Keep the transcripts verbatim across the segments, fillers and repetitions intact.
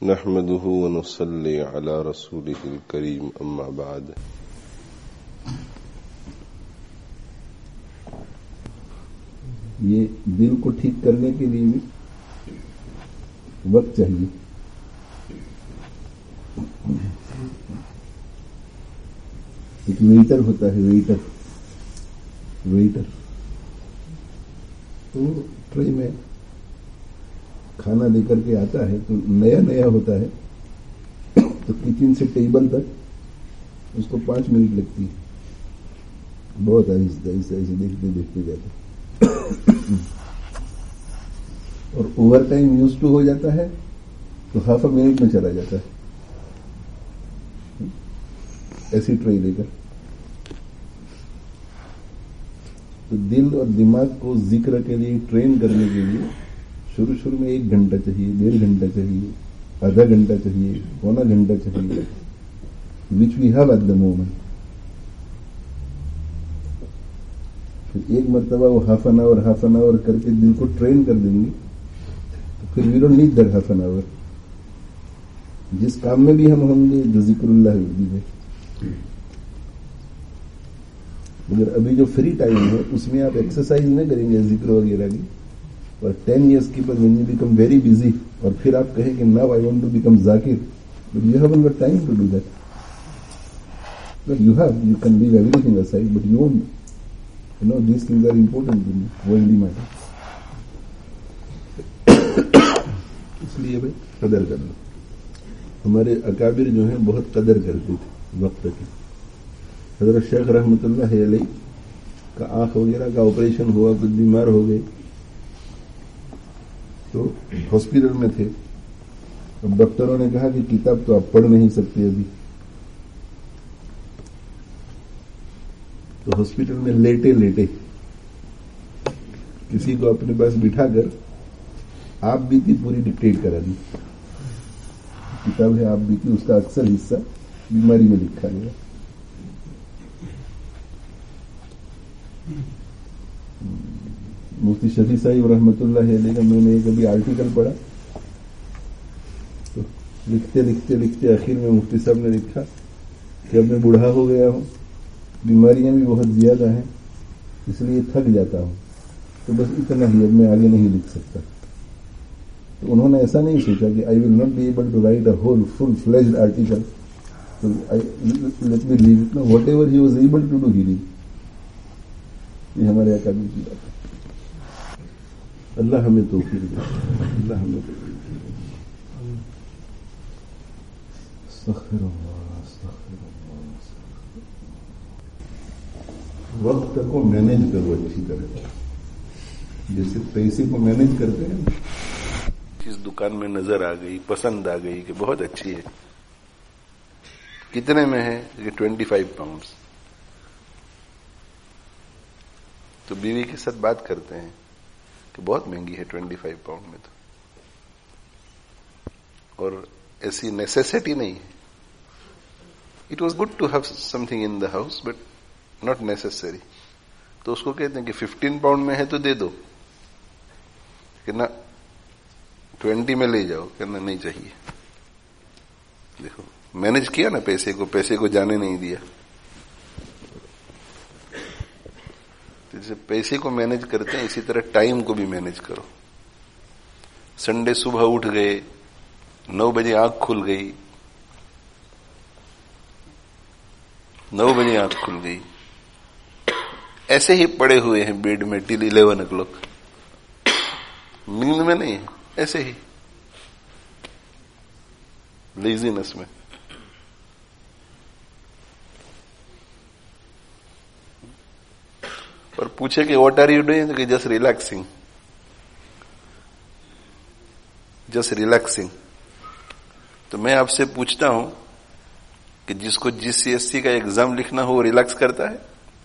نحمده ونصلي على رسوله الكريم اما بعد. یہ دل کو ٹھیک کرنے کے لیے بھی وقت چاہیے. ایک ویٹر ہوتا ہے ویٹر ویٹر تو ٹرے میں کھانا لے کر کے آتا ہے تو نیا نیا ہوتا ہے تو کچن سے ٹیبل تک اس کو پانچ منٹ لگتی ہے. بہت آہستہ آہستہ ایسے دیکھتے دیکھتے جاتے اور اوور ٹائم یوز ٹو ہو جاتا ہے تو ہاف اے منٹ میں چلا جاتا ہے ایسی ٹرائی لے کر. تو دل اور دماغ کو ذکر کے لیے ٹرین کرنے کے لیے شروع شروع میں ایک گھنٹہ چاہیے, ڈیڑھ گھنٹہ چاہیے, آدھا گھنٹہ چاہیے, پونا گھنٹہ چاہیے, which we have at the moment. پھر ایک مرتبہ وہ half an hour half an hour کر کے دل کو ٹرین کر دیں گے تو پھر we don't need that half an hour. جس کام میں بھی ہم ہوں گے جو ذکر اللہ بھی ہے, مگر ابھی جو فری ٹائم ہے اس میں آپ ایکسرسائز نہیں کریں گے ذکر وغیرہ کی, اور ٹین ایئرس کے بعد when you become very busy اور پھر آپ کہیں کہ now I want to become Zakir, but you haven't got time to do that. But you have, you can leave everything aside, but you won't. You know, these things are important to me, worldly matter. اس لیے بھائی قدر کر لو. ہمارے اکابر جو ہیں بہت قدر کرتے تھے وقت کی. حضرت شیخ رحمۃ اللہ علیہ کا آنکھ وغیرہ کا آپریشن ہوا, کچھ بیمار ہو گئے تو ہاسپٹل میں تھے. اب ڈاکٹروں نے کہا کہ کتاب تو آپ پڑھ نہیں سکتے ابھی. تو ہاسپٹل میں لیٹے لیٹے کسی کو اپنے پاس بٹھا کر آپ بیتی پوری ڈکٹیٹ کرا دی. کتاب ہے آپ بیتی, اس کا اکثر حصہ بیماری میں لکھا گیا. مفتی شفیع صاحب رحمۃ اللہ علیہ کا میں نے ایک ابھی آرٹیکل پڑھا تو لکھتے لکھتے لکھتے آخر میں مفتی صاحب نے لکھا کہ اب میں بوڑھا ہو گیا ہوں, بیماریاں بھی بہت زیادہ ہیں, اس لیے تھک جاتا ہوں, تو بس اتنا ہی, اب میں آگے نہیں لکھ سکتا. تو انہوں نے ایسا نہیں سوچا کہ I will not be able to write a whole full fledged article, let me leave it. Whatever he was able to do he did. یہ ہمارے اکابر کی بات ہے. اللہ ہمیں توفیق دے, اللہ ہمیں توفیق دے. استغفر اللہ استغفر اللہ. وقت کو مینج کرو اچھی طرح, جیسے پیسے کو مینج کرتے ہیں. اس دکان میں نظر آ گئی, پسند آ گئی کہ بہت اچھی ہے, کتنے میں ہے کہ ٹوینٹی فائیو پاؤنڈس. تو بیوی کے ساتھ بات کرتے ہیں کہ بہت مہنگی ہے ٹوینٹی فائیو پاؤنڈ میں, تو اور ایسی نیسیسٹی نہیں ہے. It was good to have something in the house but not necessary. تو اس کو کہتے ہیں کہ ففٹین پاؤنڈ میں ہے تو دے دو, کہ نہ ٹوینٹی میں لے جاؤ, کہنا نہیں چاہیے. دیکھو مینج کیا نا پیسے کو, پیسے کو جانے نہیں دیا. جیسے پیسے کو مینج کرتے ہیں اسی طرح ٹائم کو بھی مینج کرو. سنڈے صبح اٹھ گئے, نو بجے آنکھ کھل گئی, نو بجے آنکھ کھل گئی, ایسے ہی پڑے ہوئے ہیں بیڈ میں ٹل الیون او کلاک, نیند میں نہیں ہے, ایسے ہی لیزینس میں. اور پوچھے کہ واٹ آر یو ڈوئنگ, کہ جسٹ ریلیکسنگ, جسٹ ریلیکسنگ. تو میں آپ سے پوچھتا ہوں کہ جس کو جی سی ایس سی کا ایگزام لکھنا ہو وہ ریلیکس کرتا ہے؟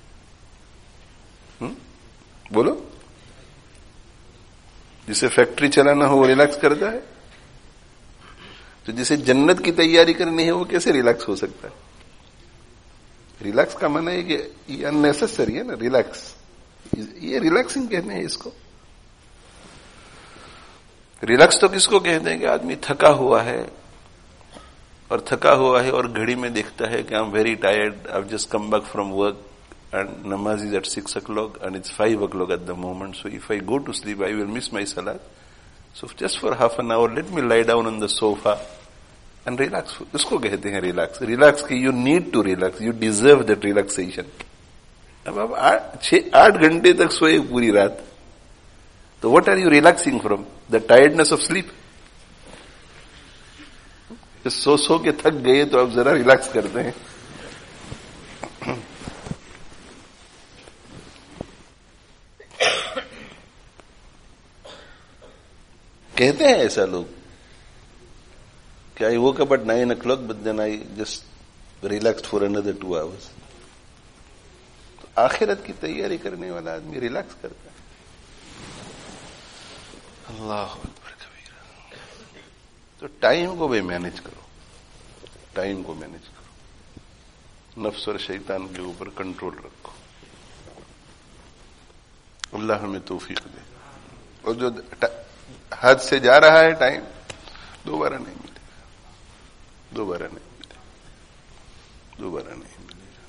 ہم؟ بولو. جسے فیکٹری چلانا ہو وہ ریلیکس کرتا ہے؟ تو جسے جنت کی تیاری کرنی ہے وہ کیسے ریلیکس ہو سکتا ہے؟ ریلیکس کا معنی ہے کہ یہ ان نیسسری ہے نا, ریلیکس, یہ ریلیکسنگ کہتے ہیں اس کو. ریلیکس تو کس کو کہتے ہیں کہ آدمی تھکا ہوا ہے, اور تھکا ہوا ہے اور گھڑی میں دیکھتا ہے کہ I am very tired, I just come back from work and namaz is at six o'clock and it's five o'clock at the moment, so if I go to sleep I will miss my salat. So just for half an hour let me lie down on the sofa and relax. Usko kehte hain relax. Relax ki you need to relax, you deserve that relaxation. اب آپ چھ آٹھ گھنٹے تک سوئے پوری رات, تو what are you relaxing from? The tiredness of sleep. سو سو کے تھک گئے تو اب ذرا ریلیکس کرتے ہیں. کہتے ہیں ایسا لوگ کہ آئی woke up at nine o'clock but then I just relaxed for another two hours. تو آخرت کی تیاری کرنے والا آدمی ریلیکس کرتا ہے. اللہ اکبر کبیرہ. تو ٹائم کو بھی مینج کرو, ٹائم کو مینج کرو, نفس اور شیطان کے اوپر کنٹرول رکھو. اللہ ہمیں توفیق دے. اور جو حد سے جا رہا ہے ٹائم دوبارہ نہیں ملے گا, دوبارہ نہیں ملے گا, دوبارہ نہیں ملے گا.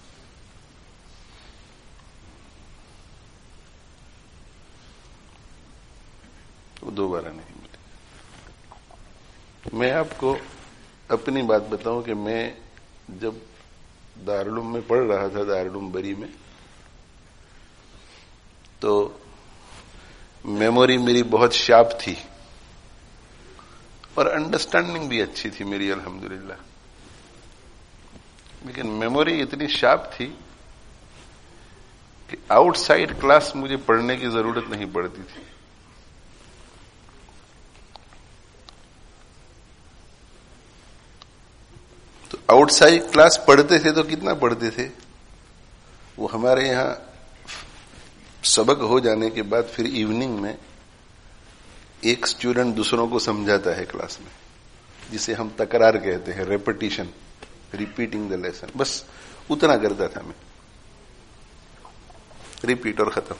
وہ دوبارہ نہیں ملے گا. میں آپ کو اپنی بات بتاؤں کہ میں جب دارالعلوم میں پڑھ رہا تھا, دارالعلوم بری میں, تو میموری میری بہت شارپ تھی اور انڈرسٹینڈنگ بھی اچھی تھی میری الحمدللہ. لیکن میموری اتنی شارپ تھی کہ آؤٹ سائڈ کلاس مجھے پڑھنے کی ضرورت نہیں پڑتی تھی. تو آؤٹ سائڈ کلاس پڑھتے تھے تو کتنا پڑھتے تھے, وہ ہمارے یہاں سبق ہو جانے کے بعد پھر ایوننگ میں ایک اسٹوڈنٹ دوسروں کو سمجھاتا ہے کلاس میں, جسے ہم تکرار کہتے ہیں, ریپیٹیشن, ریپیٹنگ دا لیسن. بس اتنا کرتا تھا میں, ریپیٹ اور ختم.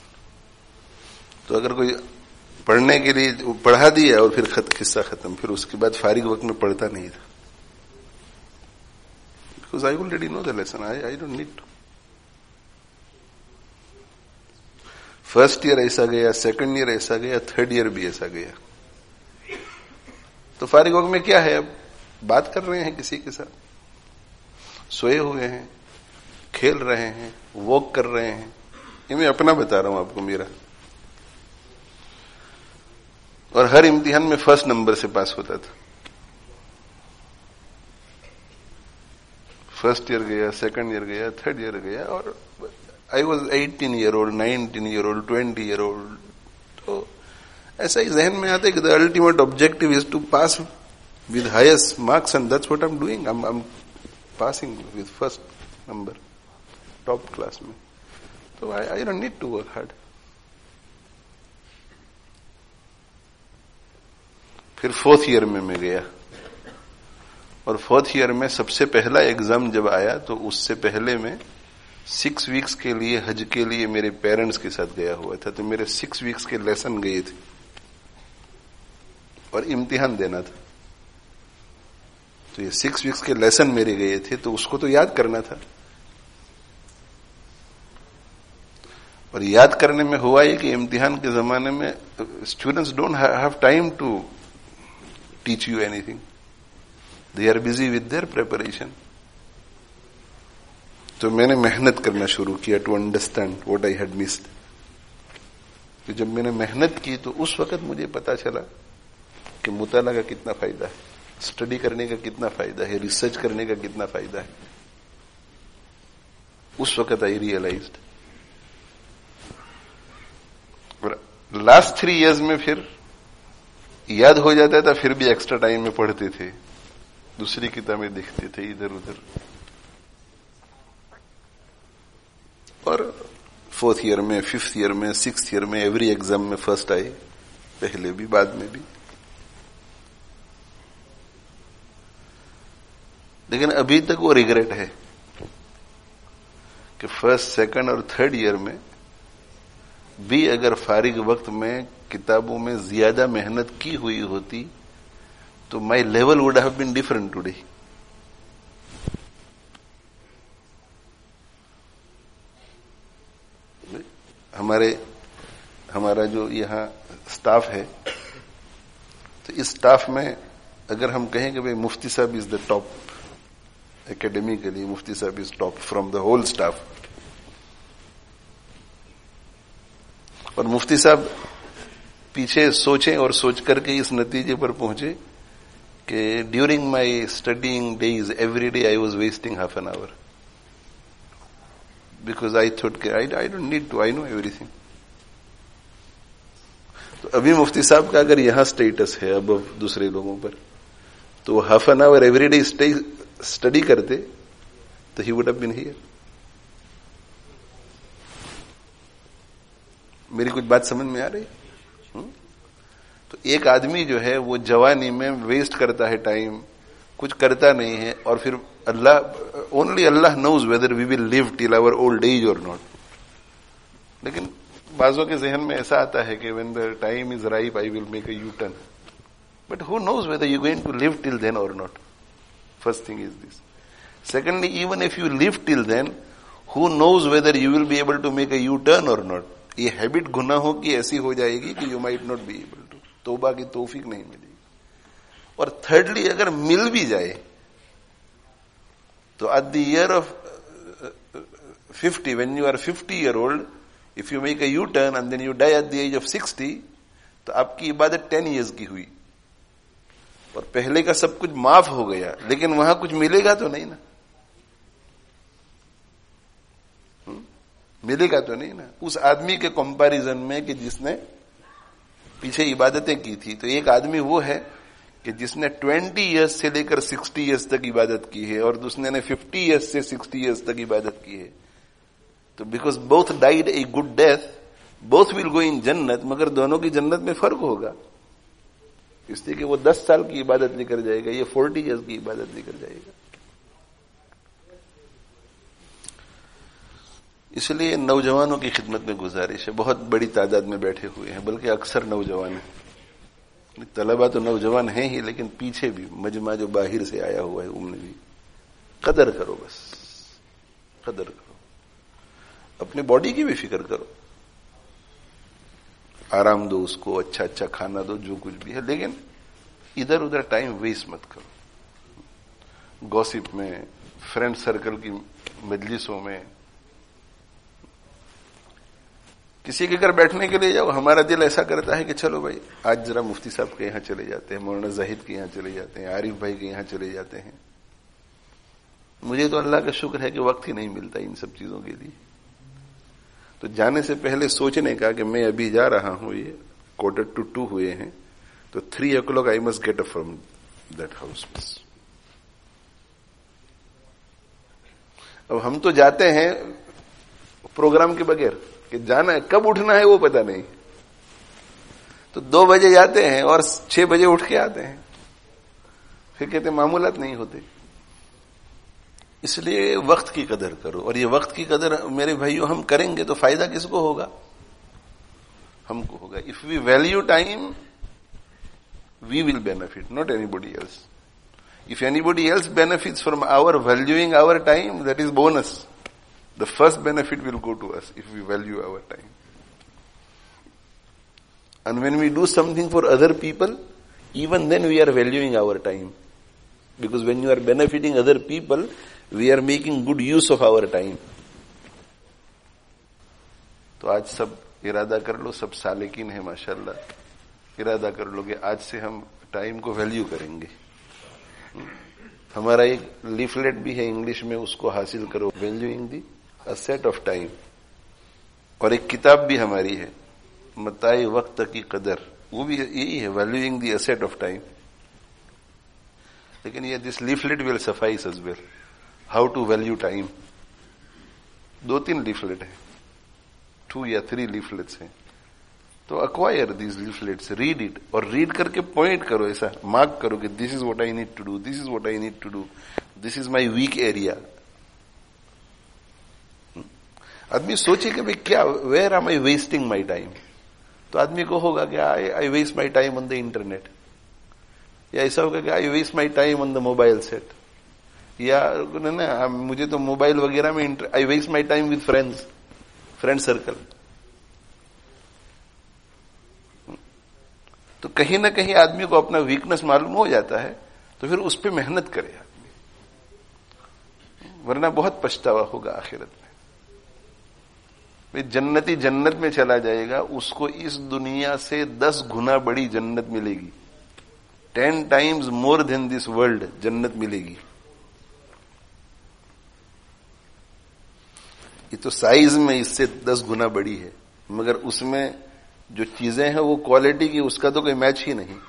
تو اگر کوئی پڑھنے کے لیے پڑھا دیا اور پھر قصہ ختم, پھر اس کے بعد فارغ وقت میں پڑھتا نہیں تھا. Because I already know the lesson, I don't need to. First year ایسا گیا, سیکنڈ ایئر ایسا گیا, تھرڈ ایئر بھی ایسا گیا. تو فارغ وقت میں کیا ہے, اب بات کر رہے ہیں کسی کے ساتھ, سوئے ہوئے ہیں, کھیل رہے ہیں, واک کر رہے ہیں. یہ میں اپنا بتا رہا ہوں آپ کو میرا. اور ہر امتحان میں فرسٹ نمبر سے پاس ہوتا تھا. فرسٹ ایئر گیا, سیکنڈ ایئر گیا, تھرڈ ایئر گیا, اور I was eighteen year old, nineteen year old, twenty year old. تو ایسا ہی ذہن میں آتا ہے کہ the ultimate objective is to pass with highest marks and that's what I'm doing. I'm, I'm passing with first number, top class میں. تو I, I don't need to work hard. پھر فورتھ ایئر میں میں گیا, اور fourth year میں سب سے پہلا ایگزام جب آیا تو اس سے پہلے میں سکس ویکس کے لیے حج کے لیے میرے پیرنٹس کے ساتھ گیا ہوا تھا. تو میرے سکس ویکس کے لیسن گئے تھے اور امتحان دینا تھا. تو یہ سکس ویکس کے لیسن میرے گئے تھے, تو اس کو تو یاد کرنا تھا. اور یاد کرنے میں ہوا یہ کہ امتحان کے زمانے میں students don't have time to teach you anything, they are busy with their preparation. تو میں نے محنت کرنا شروع کیا to understand what I had missed. تو جب میں نے محنت کی تو اس وقت مجھے پتا چلا کہ مطالعہ کا کتنا فائدہ ہے, اسٹڈی کرنے کا کتنا فائدہ ہے, ریسرچ کرنے کا کتنا فائدہ ہے. اس وقت آئی ریئلائزڈ. اور لاسٹ تھری ایئرز میں پھر یاد ہو جاتا تھا, پھر بھی ایکسٹرا ٹائم میں پڑھتے تھے, دوسری کتابیں دیکھتے تھے ادھر ادھر. اور فورتھ ایئر میں, ففتھ ایئر میں, سکس ایئر میں ایوری ایگزام میں فرسٹ آئے, پہلے بھی بعد میں بھی. لیکن ابھی تک وہ ریگریٹ ہے کہ فرسٹ, سیکنڈ اور تھرڈ ایئر میں بھی اگر فارغ وقت میں کتابوں میں زیادہ محنت کی ہوئی ہوتی تو my level would have been different today. ہمارے ہمارا جو یہاں اسٹاف ہے تو اس اسٹاف میں اگر ہم کہیں کہ بھائی مفتی صاحب از دا ٹاپ اکیڈمیکلی، مفتی صاحب is top from the whole staff, اور مفتی صاحب پیچھے سوچیں اور سوچ کر کے اس نتیجے پر پہنچے کہ during my studying days every day I was wasting half an hour because I thought کہ I don't need to, I know everything. تو ابھی مفتی صاحب کا اگر یہاں اسٹیٹس ہے اب دوسرے لوگوں پر، تو وہ half an hour every day study کرتے تو he would have been here. میری کچھ بات سمجھ میں آ رہی؟ تو ایک آدمی جو ہے وہ جوانی میں ویسٹ کرتا ہے ٹائم، کچھ کرتا نہیں ہے، اور پھر اللہ اونلی اللہ knows whether we will live till our old age اور ناٹ. لیکن بعضوں کے ذہن میں ایسا آتا ہے کہ when the time is ripe I will make a U-turn. But who knows whether you're going to live till then or not? First thing is this. Secondly, even if you live till then, who knows whether you will be able to make a U-turn or not? یہ habit گناہوں کی ایسی ہو جائے گی کہ you might not be able to. توبہ کی توفیق نہیں ملے گی. اور thirdly, اگر مل بھی جائے تو at the year of fifty, when you are fifty year old, if you make a U-turn and then you die at the age of sixty, تو آپ کی عبادت ten years کی ہوئی اور پہلے کا سب کچھ معاف ہو گیا، لیکن وہاں کچھ ملے گا تو نہیں نا، ملے گا تو نہیں نا اس آدمی کے کمپیریزن میں کہ جس نے پیچھے عبادتیں کی تھی. تو ایک آدمی وہ ہے کہ جس نے ٹوینٹی ایئرس سے لے کر سکسٹی ایئرس تک عبادت کی ہے، اور دوسرے نے ففٹی ایئرس سے سکسٹی ایئرس تک عبادت کی ہے. تو because both died a good death both will go in جنت، مگر دونوں کی جنت میں فرق ہوگا، اس لیے کہ وہ دس سال کی عبادت لے کر جائے گا، یہ فورٹی ایئرس کی عبادت لے کر جائے گا. اس لیے نوجوانوں کی خدمت میں گزارش ہے، بہت بڑی تعداد میں بیٹھے ہوئے ہیں، بلکہ اکثر نوجوان ہیں، طلبا تو نوجوان ہیں ہی، لیکن پیچھے بھی مجمع جو باہر سے آیا ہوا ہے ان میں بھی قدر کرو، بس قدر کرو، اپنی باڈی کی بھی فکر کرو، آرام دو اس کو، اچھا اچھا کھانا دو، جو کچھ بھی ہے، لیکن ادھر ادھر ٹائم ویسٹ مت کرو. گوسپ میں، فرینڈ سرکل کی مجلسوں میں، کسی کے گھر بیٹھنے کے لیے جاؤ، ہمارا دل ایسا کرتا ہے کہ چلو بھائی آج ذرا مفتی صاحب کے یہاں چلے جاتے ہیں، مولانا زاہد کے یہاں چلے جاتے ہیں، عارف بھائی کے یہاں چلے جاتے ہیں. مجھے تو اللہ کا شکر ہے کہ وقت ہی نہیں ملتا ان سب چیزوں کے لیے. تو جانے سے پہلے سوچنے کا کہ میں ابھی جا رہا ہوں، یہ کوارٹر ٹو ٹو ہوئے ہیں، تو three o'clock I must get up from that house. اب ہم تو جاتے ہیں پروگرام کے بغیر، کہ جانا ہے کب اٹھنا ہے وہ پتہ نہیں، تو دو بجے جاتے ہیں اور چھ بجے اٹھ کے آتے ہیں، پھر کہتے ہیں معمولات نہیں ہوتے. اس لیے وقت کی قدر کرو، اور یہ وقت کی قدر میرے بھائیوں ہم کریں گے تو فائدہ کس کو ہوگا؟ ہم کو ہوگا. If we value time we will benefit, not anybody else. If anybody else benefits from our valuing our time, that is bonus. The first benefit will go to us if we value our time. And when we do something for other people, even then we are valuing our time. Because when you are benefiting other people, we are making good use of our time. تو آج سب ارادہ کر لو، سب سالکین ہیں ماشاءاللہ، ارادہ کر لو کہ آج سے ہم ٹائم کو ویلیو کریں گے. ہمارا ایک لیفلیٹ بھی ہے انگلش میں، اس کو حاصل کرو، valuing the A set of time. اور ایک کتاب بھی ہماری ہے، متاع وقت کی قدر، وہ بھی یہی ہے، valuing the asset of time. لیکن یہ this leaflet will suffice as well. How to value time. دو تین لیفلیٹ ہیں، ٹو یا تھری لیفلیٹس ہیں. تو acquire these leaflets, read it، اور ریڈ کر کے پوائنٹ کرو، ایسا مارک کرو کہ this is what I need to do, this is what I need to do, this is my weak area. آدمی سوچے کہ بھئی کیا، where am I wasting my time, تو آدمی کو ہوگا کہ I waste my time on the internet, یا ایسا ہوگا کہ I waste my time on the mobile set, یا مجھے تو موبائل وغیرہ میں I waste my time with friends, friend circle. تو کہیں نہ کہیں آدمی کو اپنا ویکنس معلوم ہو جاتا ہے تو پھر اس پہ محنت کرے آدمی، ورنہ بہت پچھتاوا ہوگا آخرت میں۔ جنتی جنت میں چلا جائے گا، اس کو اس دنیا سے دس گنا بڑی جنت ملے گی، ten times more than this world جنت ملے گی۔ یہ تو سائز میں اس سے دس گنا بڑی ہے، مگر اس میں جو چیزیں ہیں وہ کوالٹی کی، اس کا تو کوئی میچ ہی نہیں۔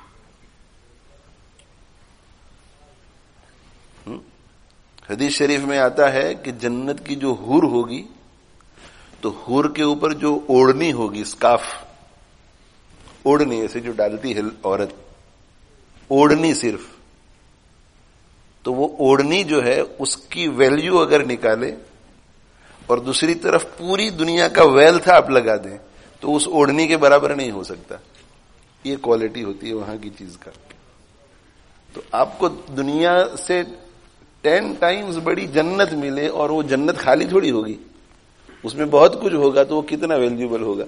حدیث شریف میں آتا ہے کہ جنت کی جو حور ہوگی تو حور کے اوپر جو اوڑھنی ہوگی، اسکارف، اوڑھنی ایسے جو ڈالتی ہے عورت، اوڑھنی صرف، تو وہ اوڑھنی جو ہے اس کی ویلیو اگر نکالے اور دوسری طرف پوری دنیا کا ویلتھ آپ لگا دیں تو اس اوڑھنی کے برابر نہیں ہو سکتا۔ یہ کوالٹی ہوتی ہے وہاں کی چیز کا۔ تو آپ کو دنیا سے ٹین ٹائمز بڑی جنت ملے اور وہ جنت خالی تھوڑی ہوگی، اس میں بہت کچھ ہوگا، تو وہ کتنا ویلیوبل ہوگا۔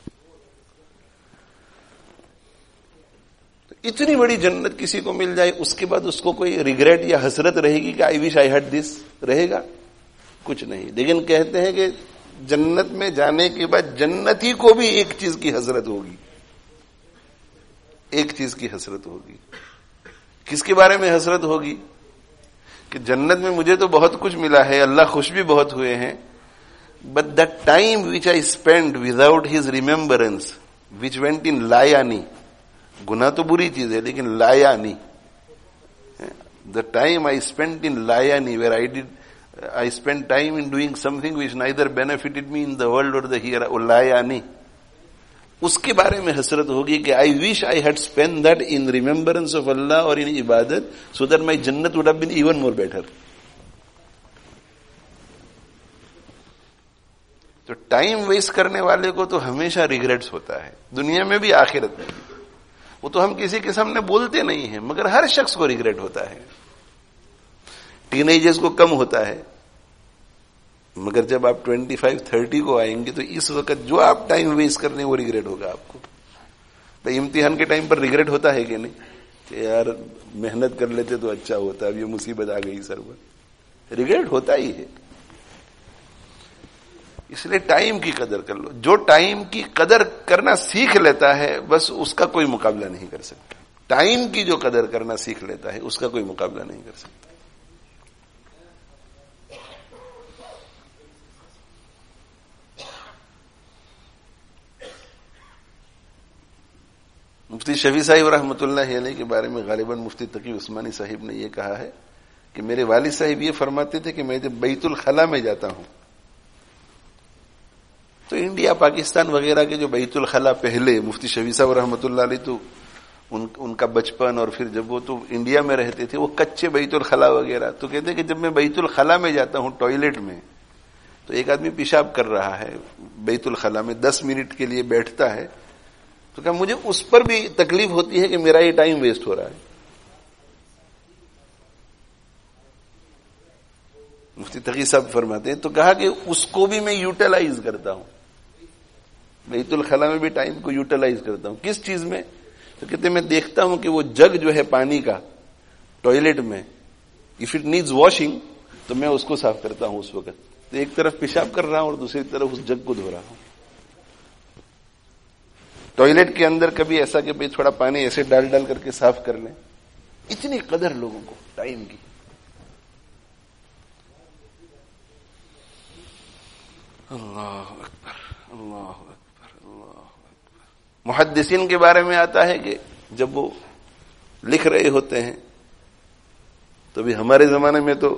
تو اتنی بڑی جنت کسی کو مل جائے، اس کے بعد اس کو کوئی ریگریٹ یا حسرت رہے گی کہ آئی وش آئی ہیڈ دس؟ رہے گا کچھ نہیں۔ لیکن کہتے ہیں کہ جنت میں جانے کے بعد جنتی کو بھی ایک چیز کی حسرت ہوگی، ایک چیز کی حسرت ہوگی۔ کس کے بارے میں حسرت ہوگی؟ کہ جنت میں مجھے تو بہت کچھ ملا ہے، اللہ خوش بھی بہت ہوئے ہیں، but that time which I spent without his remembrance, which went in layani, گناہ تو بری چیز ہے لیکن لایانی، the time I spent in layani, where I did I spent time in doing something which neither benefited me in the world or the here, or layani، اس کے بارے میں حسرت ہوگی کہ I wish I had spent that in remembrance of Allah or in ibadat, so that my jannat would have been even more better۔ تو time waste کرنے والے کو تو ہمیشہ ریگریٹس ہوتا ہے، دنیا میں بھی آخرت میں بھی۔ وہ تو ہم کسی کے سامنے بولتے نہیں ہیں، مگر ہر شخص کو ریگریٹ ہوتا ہے۔ ٹین ایجرز کو کم ہوتا ہے، مگر جب آپ ٹوینٹی فائیو تھرٹی کو آئیں گے تو اس وقت جو آپ ٹائم ویسٹ کر رہے ہیں وہ ریگریٹ ہوگا آپ کو۔ بھائی امتحان کے ٹائم پر ریگریٹ ہوتا ہے کہ نہیں کہ یار محنت کر لیتے تو اچھا ہوتا، اب یہ مصیبت آ گئی سر پر، ریگریٹ ہوتا ہی ہے۔ اس لیے ٹائم کی قدر کر لو۔ جو ٹائم کی قدر کرنا سیکھ لیتا ہے بس اس کا کوئی مقابلہ نہیں کر سکتا۔ ٹائم کی جو قدر کرنا سیکھ لیتا ہے اس کا کوئی مقابلہ نہیں کر سکتا۔ مفتی شفیع صاحب رحمۃ اللہ علیہ کے بارے میں غالباً مفتی تقی عثمانی صاحب نے یہ کہا ہے کہ میرے والد صاحب یہ فرماتے تھے کہ میں جب بیت الخلا میں جاتا ہوں تو انڈیا پاکستان وغیرہ کے جو بیت الخلا پہلے، مفتی شفیع صاحب رحمۃ اللہ علیہ تو ان ان کا بچپن اور پھر جب وہ تو انڈیا میں رہتے تھے وہ کچے بیت الخلا وغیرہ، تو کہتے ہیں کہ جب میں بیت الخلا میں جاتا ہوں ٹوائلٹ میں تو ایک آدمی پیشاب کر رہا ہے بیت الخلا میں، دس منٹ کے لیے بیٹھتا ہے، تو کہا مجھے اس پر بھی تکلیف ہوتی ہے کہ میرا یہ ٹائم ویسٹ ہو رہا ہے۔ مفتی تقی صاحب فرماتے ہیں تو کہا کہ اس کو بھی میں یوٹیلائز کرتا ہوں، بیت الخلا میں بھی ٹائم کو یوٹیلائز کرتا ہوں۔ کس چیز میں؟ تو کہتے ہیں میں دیکھتا ہوں کہ وہ جگ جو ہے پانی کا ٹوائلٹ میں، اف اٹ نیڈز واشنگ تو میں اس کو صاف کرتا ہوں اس وقت، تو ایک طرف پیشاب کر رہا ہوں اور دوسری طرف اس جگ کو دھو رہا ہوں۔ ٹوائلٹ کے اندر کبھی ایسا کہ بھئی تھوڑا پانی ایسے ڈال ڈال کر کے صاف کر لیں، اتنی قدر لوگوں کو ٹائم کی۔ اللہ اکبر، اللہ اکبر، اللہ اکبر۔ محدثین کے بارے میں آتا ہے کہ جب وہ لکھ رہے ہوتے ہیں تو بھی ہمارے زمانے میں تو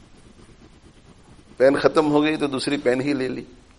پین ختم ہو گئی تو دوسری پین ہی لے لی،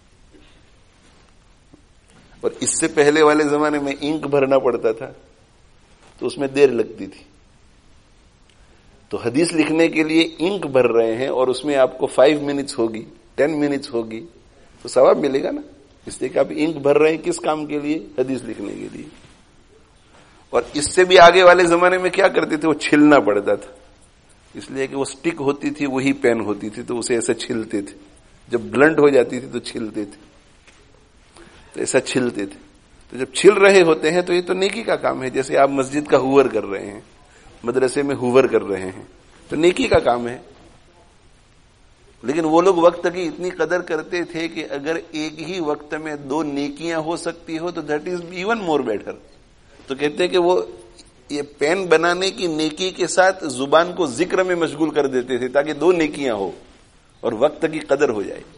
اور اس سے پہلے والے زمانے میں انک بھرنا پڑتا تھا تو اس میں دیر لگتی تھی۔ تو حدیث لکھنے کے لیے انک بھر رہے ہیں اور اس میں آپ کو فائیو منٹس ہوگی، ٹین منٹس ہوگی، تو ثواب ملے گا نا، اس لیے کہ آپ انک بھر رہے ہیں کس کام کے لیے؟ حدیث لکھنے کے لیے۔ اور اس سے بھی آگے والے زمانے میں کیا کرتے تھے؟ وہ چھلنا پڑتا تھا، اس لیے کہ وہ سٹک ہوتی تھی وہی پین ہوتی تھی تو اسے ایسے چھلتے تھے، جب بلنٹ ہو جاتی تھی تو چھلتے تھے، تو ایسا چھلتے تھے۔ تو جب چھل رہے ہوتے ہیں تو یہ تو نیکی کا کام ہے. جیسے آپ مسجد کا ہوور کر رہے ہیں, مدرسے میں ہوور کر رہے ہیں, تو نیکی کا کام ہے. لیکن وہ لوگ وقت کی اتنی قدر کرتے تھے کہ اگر ایک ہی وقت میں دو نیکیاں ہو سکتی ہو تو that is even more better. تو کہتے ہیں کہ وہ یہ پین بنانے کی نیکی کے ساتھ زبان کو ذکر میں مشغول کر دیتے تھے تاکہ دو نیکیاں ہو اور وقت کی قدر ہو جائے.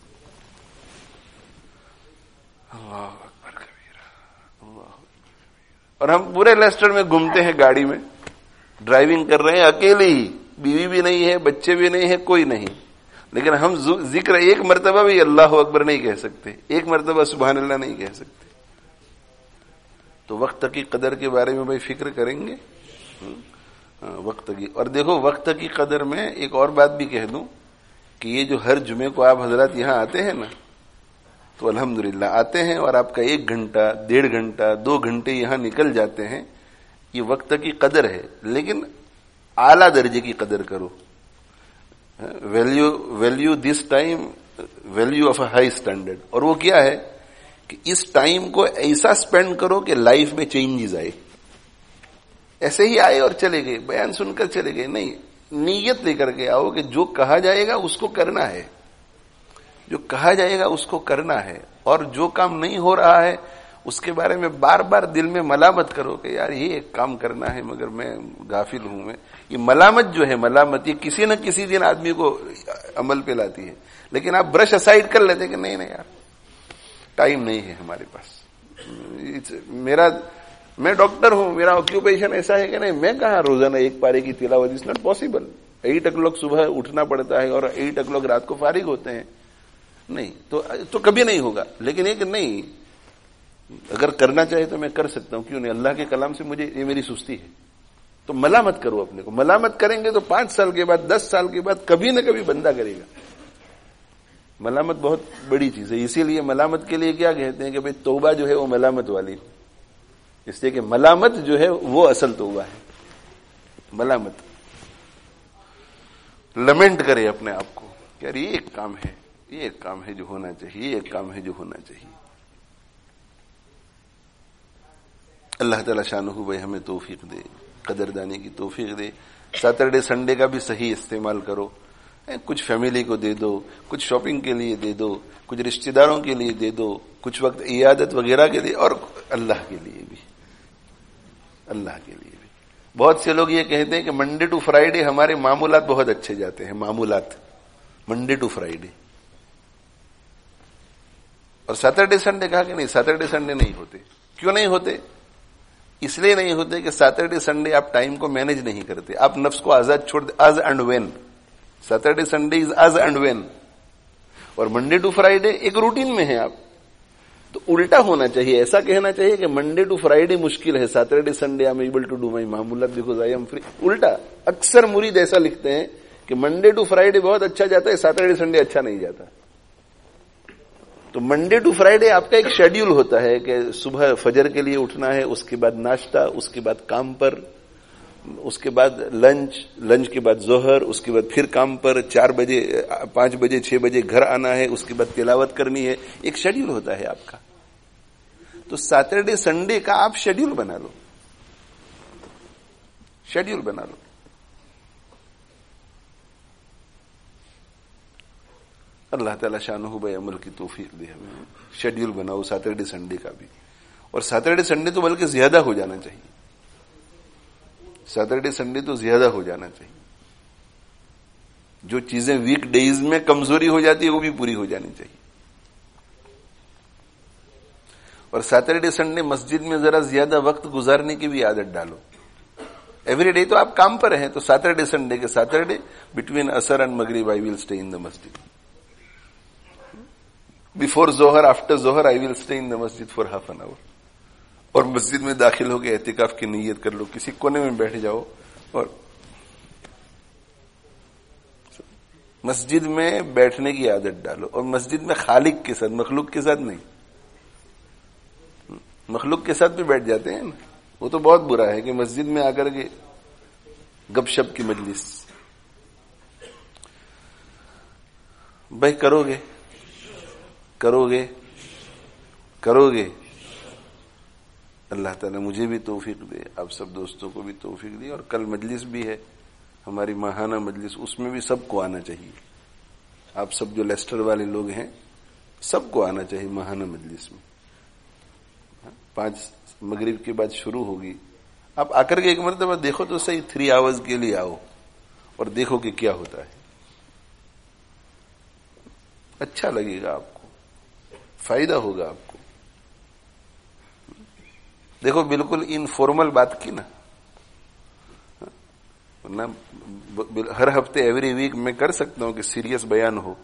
اللہ اکبر کبیرہ, اللہ. اور ہم پورے لیسٹر میں گھومتے ہیں گاڑی میں, ڈرائیونگ کر رہے ہیں اکیلے ہی, بیوی بھی نہیں ہے, بچے بھی نہیں ہے, کوئی نہیں, لیکن ہم ذکر ایک مرتبہ بھی اللہ اکبر نہیں کہہ سکتے, ایک مرتبہ سبحان اللہ نہیں کہہ سکتے. تو وقت کی قدر کے بارے میں بھائی فکر کریں گے وقت کی. اور دیکھو وقت کی قدر میں ایک اور بات بھی کہہ دوں کہ یہ جو ہر جمعے کو آپ حضرات یہاں آتے ہیں نا, تو الحمدللہ آتے ہیں اور آپ کا ایک گھنٹہ, ڈیڑھ گھنٹہ, دو گھنٹے یہاں نکل جاتے ہیں, یہ وقت کی قدر ہے. لیکن اعلیٰ درجے کی قدر کرو. Value value this time, value of a high standard. اور وہ کیا ہے کہ اس ٹائم کو ایسا اسپینڈ کرو کہ لائف میں چینجز آئے. ایسے ہی آئے اور چلے گئے, بیان سن کر چلے گئے, نہیں, نیت لے کر کے آؤ کہ جو کہا جائے گا اس کو کرنا ہے, جو کہا جائے گا اس کو کرنا ہے. اور جو کام نہیں ہو رہا ہے اس کے بارے میں بار بار دل میں ملامت کرو کہ یار یہ ایک کام کرنا ہے مگر میں غافل ہوں. میں یہ ملامت جو ہے, ملامت یہ کسی نہ کسی دن آدمی کو عمل پہ لاتی ہے. لیکن آپ برش اسائڈ کر لیتے کہ نہیں نہیں یار ٹائم نہیں ہے ہمارے پاس. میرا میں ڈاکٹر ہوں, میرا آکیوپیشن ایسا ہے کہ نہیں, میں کہاں روزانہ ایک پارے کی تلاوت, is not possible. Eight o'clock صبح اٹھنا پڑتا ہے اور ایٹ او کلاک رات کو فارغ ہوتے ہیں, نہیں تو تو کبھی نہیں ہوگا. لیکن ایک نہیں, اگر کرنا چاہے تو میں کر سکتا ہوں, کیوں نہیں, اللہ کے کلام سے مجھے یہ میری سستی ہے. تو ملامت کرو اپنے کو, ملامت کریں گے تو پانچ سال کے بعد, دس سال کے بعد کبھی نہ کبھی بندہ کرے گا. ملامت بہت بڑی چیز ہے. اسی لیے ملامت کے لیے کیا کہتے ہیں کہ بھئی توبہ جو ہے وہ ملامت والی, اس لیے کہ ملامت جو ہے وہ اصل توبہ ہے. ملامت, لمنٹ کرے اپنے آپ کو کہ یار یہ ایک کام ہے, یہ ایک کام ہے جو ہونا چاہیے, یہ ایک کام ہے جو ہونا چاہیے. اللہ تعالی شانہ بھائی ہمیں توفیق دے, قدردانی کی توفیق دے. سیٹرڈے سنڈے کا بھی صحیح استعمال کرو. کچھ فیملی کو دے دو, کچھ شاپنگ کے لیے دے دو, کچھ رشتہ داروں کے لیے دے دو, کچھ وقت عیادت وغیرہ کے لیے, اور اللہ کے لیے بھی, اللہ کے لیے بھی. بہت سے لوگ یہ کہتے ہیں کہ منڈے ٹو فرائیڈے ہمارے معمولات بہت اچھے جاتے ہیں, معمولات منڈے ٹو فرائیڈے. اور سیٹرڈے سنڈے کہا کہ نہیں, سیٹرڈے سنڈے نہیں ہوتے. کیوں نہیں ہوتے؟ اس لیے نہیں ہوتے کہ سیٹرڈے سنڈے آپ ٹائم کو مینج نہیں کرتے, آپ نفس کو آزاد چھوڑ دے, as and when. Saturday Sunday is as and when, اور منڈے ٹو فرائیڈے ایک روٹین میں ہے آپ. تو الٹا ہونا چاہیے, ایسا کہنا چاہیے کہ منڈے ٹو فرائیڈے مشکل ہے, Saturday Sunday I am able to do my معمولات بیکاز آئی ایم فری. الٹا, اکثر مرید ایسا لکھتے ہیں کہ منڈے ٹو فرائیڈے بہت اچھا جاتا ہے, سیٹرڈے سنڈے اچھا نہیں جاتا. تو منڈے ٹو فرائیڈے آپ کا ایک شیڈیول ہوتا ہے کہ صبح فجر کے لیے اٹھنا ہے, اس کے بعد ناشتہ, اس کے بعد کام پر, اس کے بعد لنچ, لنچ کے بعد ظہر, اس کے بعد پھر کام پر, چار بجے پانچ بجے چھ بجے گھر آنا ہے, اس کے بعد تلاوت کرنی ہے. ایک شیڈیول ہوتا ہے آپ کا. تو سیٹرڈے سنڈے کا آپ شیڈیول بنا لو, شیڈیول بنا لو. اللہ تعالیٰ شانہ بھائی عمل کی توفیق دے ہمیں. شیڈیول بناؤ سیٹرڈے سنڈے کا بھی, اور سیٹرڈے سنڈے تو بلکہ زیادہ ہو جانا چاہیے. سیٹرڈے سنڈے تو زیادہ ہو جانا چاہیے. جو چیزیں ویک ڈیز میں کمزوری ہو جاتی ہے وہ بھی پوری ہو جانی چاہیے. اور سیٹرڈے سنڈے مسجد میں ذرا زیادہ وقت گزارنے کی بھی عادت ڈالو. ایوری ڈے تو آپ کام پر ہیں, تو سیٹرڈے سنڈے کے سیٹرڈے بٹوین عصر اینڈ مغرب I will stay in the Masjid. Before ظہر, آفٹر ظہر آئی will stay in the Masjid for half an آور. اور مسجد میں داخل ہو کے اعتکاف کی نیت کر لو, کسی کونے میں بیٹھ جاؤ اور مسجد میں بیٹھنے کی عادت ڈالو. اور مسجد میں خالق کے ساتھ, مخلوق کے ساتھ نہیں. مخلوق کے ساتھ بھی بیٹھ جاتے ہیں نا, وہ تو بہت برا ہے کہ مسجد میں آ کر کے گپ شپ کی مجلس. بھائی کرو گے, کرو گے, کرو گے, اللہ تعالیٰ مجھے بھی توفیق دے, آپ سب دوستوں کو بھی توفیق دے. اور کل مجلس بھی ہے ہماری ماہانہ مجلس, اس میں بھی سب کو آنا چاہیے. آپ سب جو لیسٹر والے لوگ ہیں سب کو آنا چاہیے ماہانہ مجلس میں. پانچ مغرب کے بعد شروع ہوگی. آپ آ کر کے ایک مرتبہ دیکھو تو صحیح, تھری آورز کے لیے آؤ اور دیکھو کہ کیا ہوتا ہے. اچھا لگے گا آپ کو, فائدہ ہوگا آپ کو. دیکھو بالکل انفارمل بات کی نا, ہر ہفتے ایوری ویک میں کر سکتا ہوں کہ سیریس بیان ہو,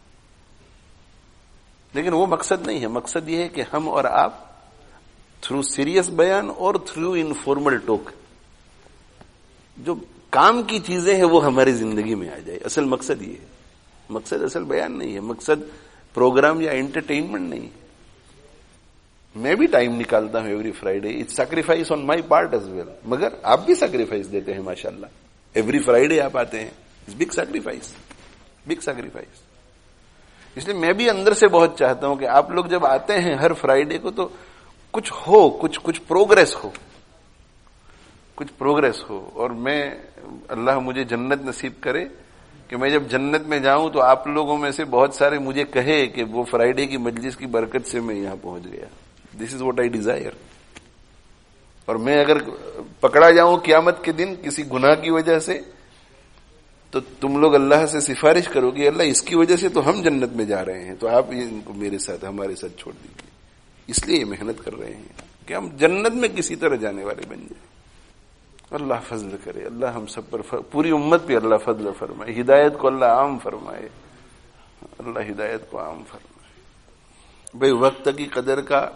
لیکن وہ مقصد نہیں ہے. مقصد یہ ہے کہ ہم اور آپ تھرو سیریس بیان اور تھرو انفارمل ٹاک جو کام کی چیزیں ہیں وہ ہماری زندگی میں آ جائے. اصل مقصد یہ ہے. مقصد اصل بیان نہیں ہے, مقصد پروگرام یا انٹرٹینمنٹ نہیں ہے. میں بھی ٹائم نکالتا ہوں every Friday, it's sacrifice on my part as well, مگر آپ بھی سیکریفائس دیتے ہیں ماشاءاللہ. ایوری فرائیڈے آپ آتے ہیں, it's big sacrifice, big sacrifice. اس لیے میں بھی اندر سے بہت چاہتا ہوں کہ آپ لوگ جب آتے ہیں ہر فرائیڈے کو تو کچھ ہو, کچھ کچھ پروگریس ہو, کچھ پروگریس ہو. اور میں, اللہ مجھے جنت نصیب کرے کہ میں جب جنت میں جاؤں تو آپ لوگوں میں سے بہت سارے مجھے کہے کہ وہ فرائیڈے کی مجلس کی برکت سے میں یہاں پہنچ گیا. This is what I desire. اور میں اگر پکڑا جاؤں قیامت کے دن کسی گناہ کی وجہ سے تو تم لوگ اللہ سے سفارش کرو گے, اللہ اس کی وجہ سے تو ہم جنت میں جا رہے ہیں, تو آپ ان کو میرے ساتھ, ہمارے ساتھ چھوڑ دیجیے. اس لیے یہ محنت کر رہے ہیں کہ ہم جنت میں کسی طرح جانے والے بن جائیں. اللہ فضل کرے, اللہ ہم سب پر, پوری امت پہ اللہ فضل فرمائے, ہدایت کو اللہ عام فرمائے, اللہ ہدایت کو عام فرمائے. بھئی وقت کی قدر کا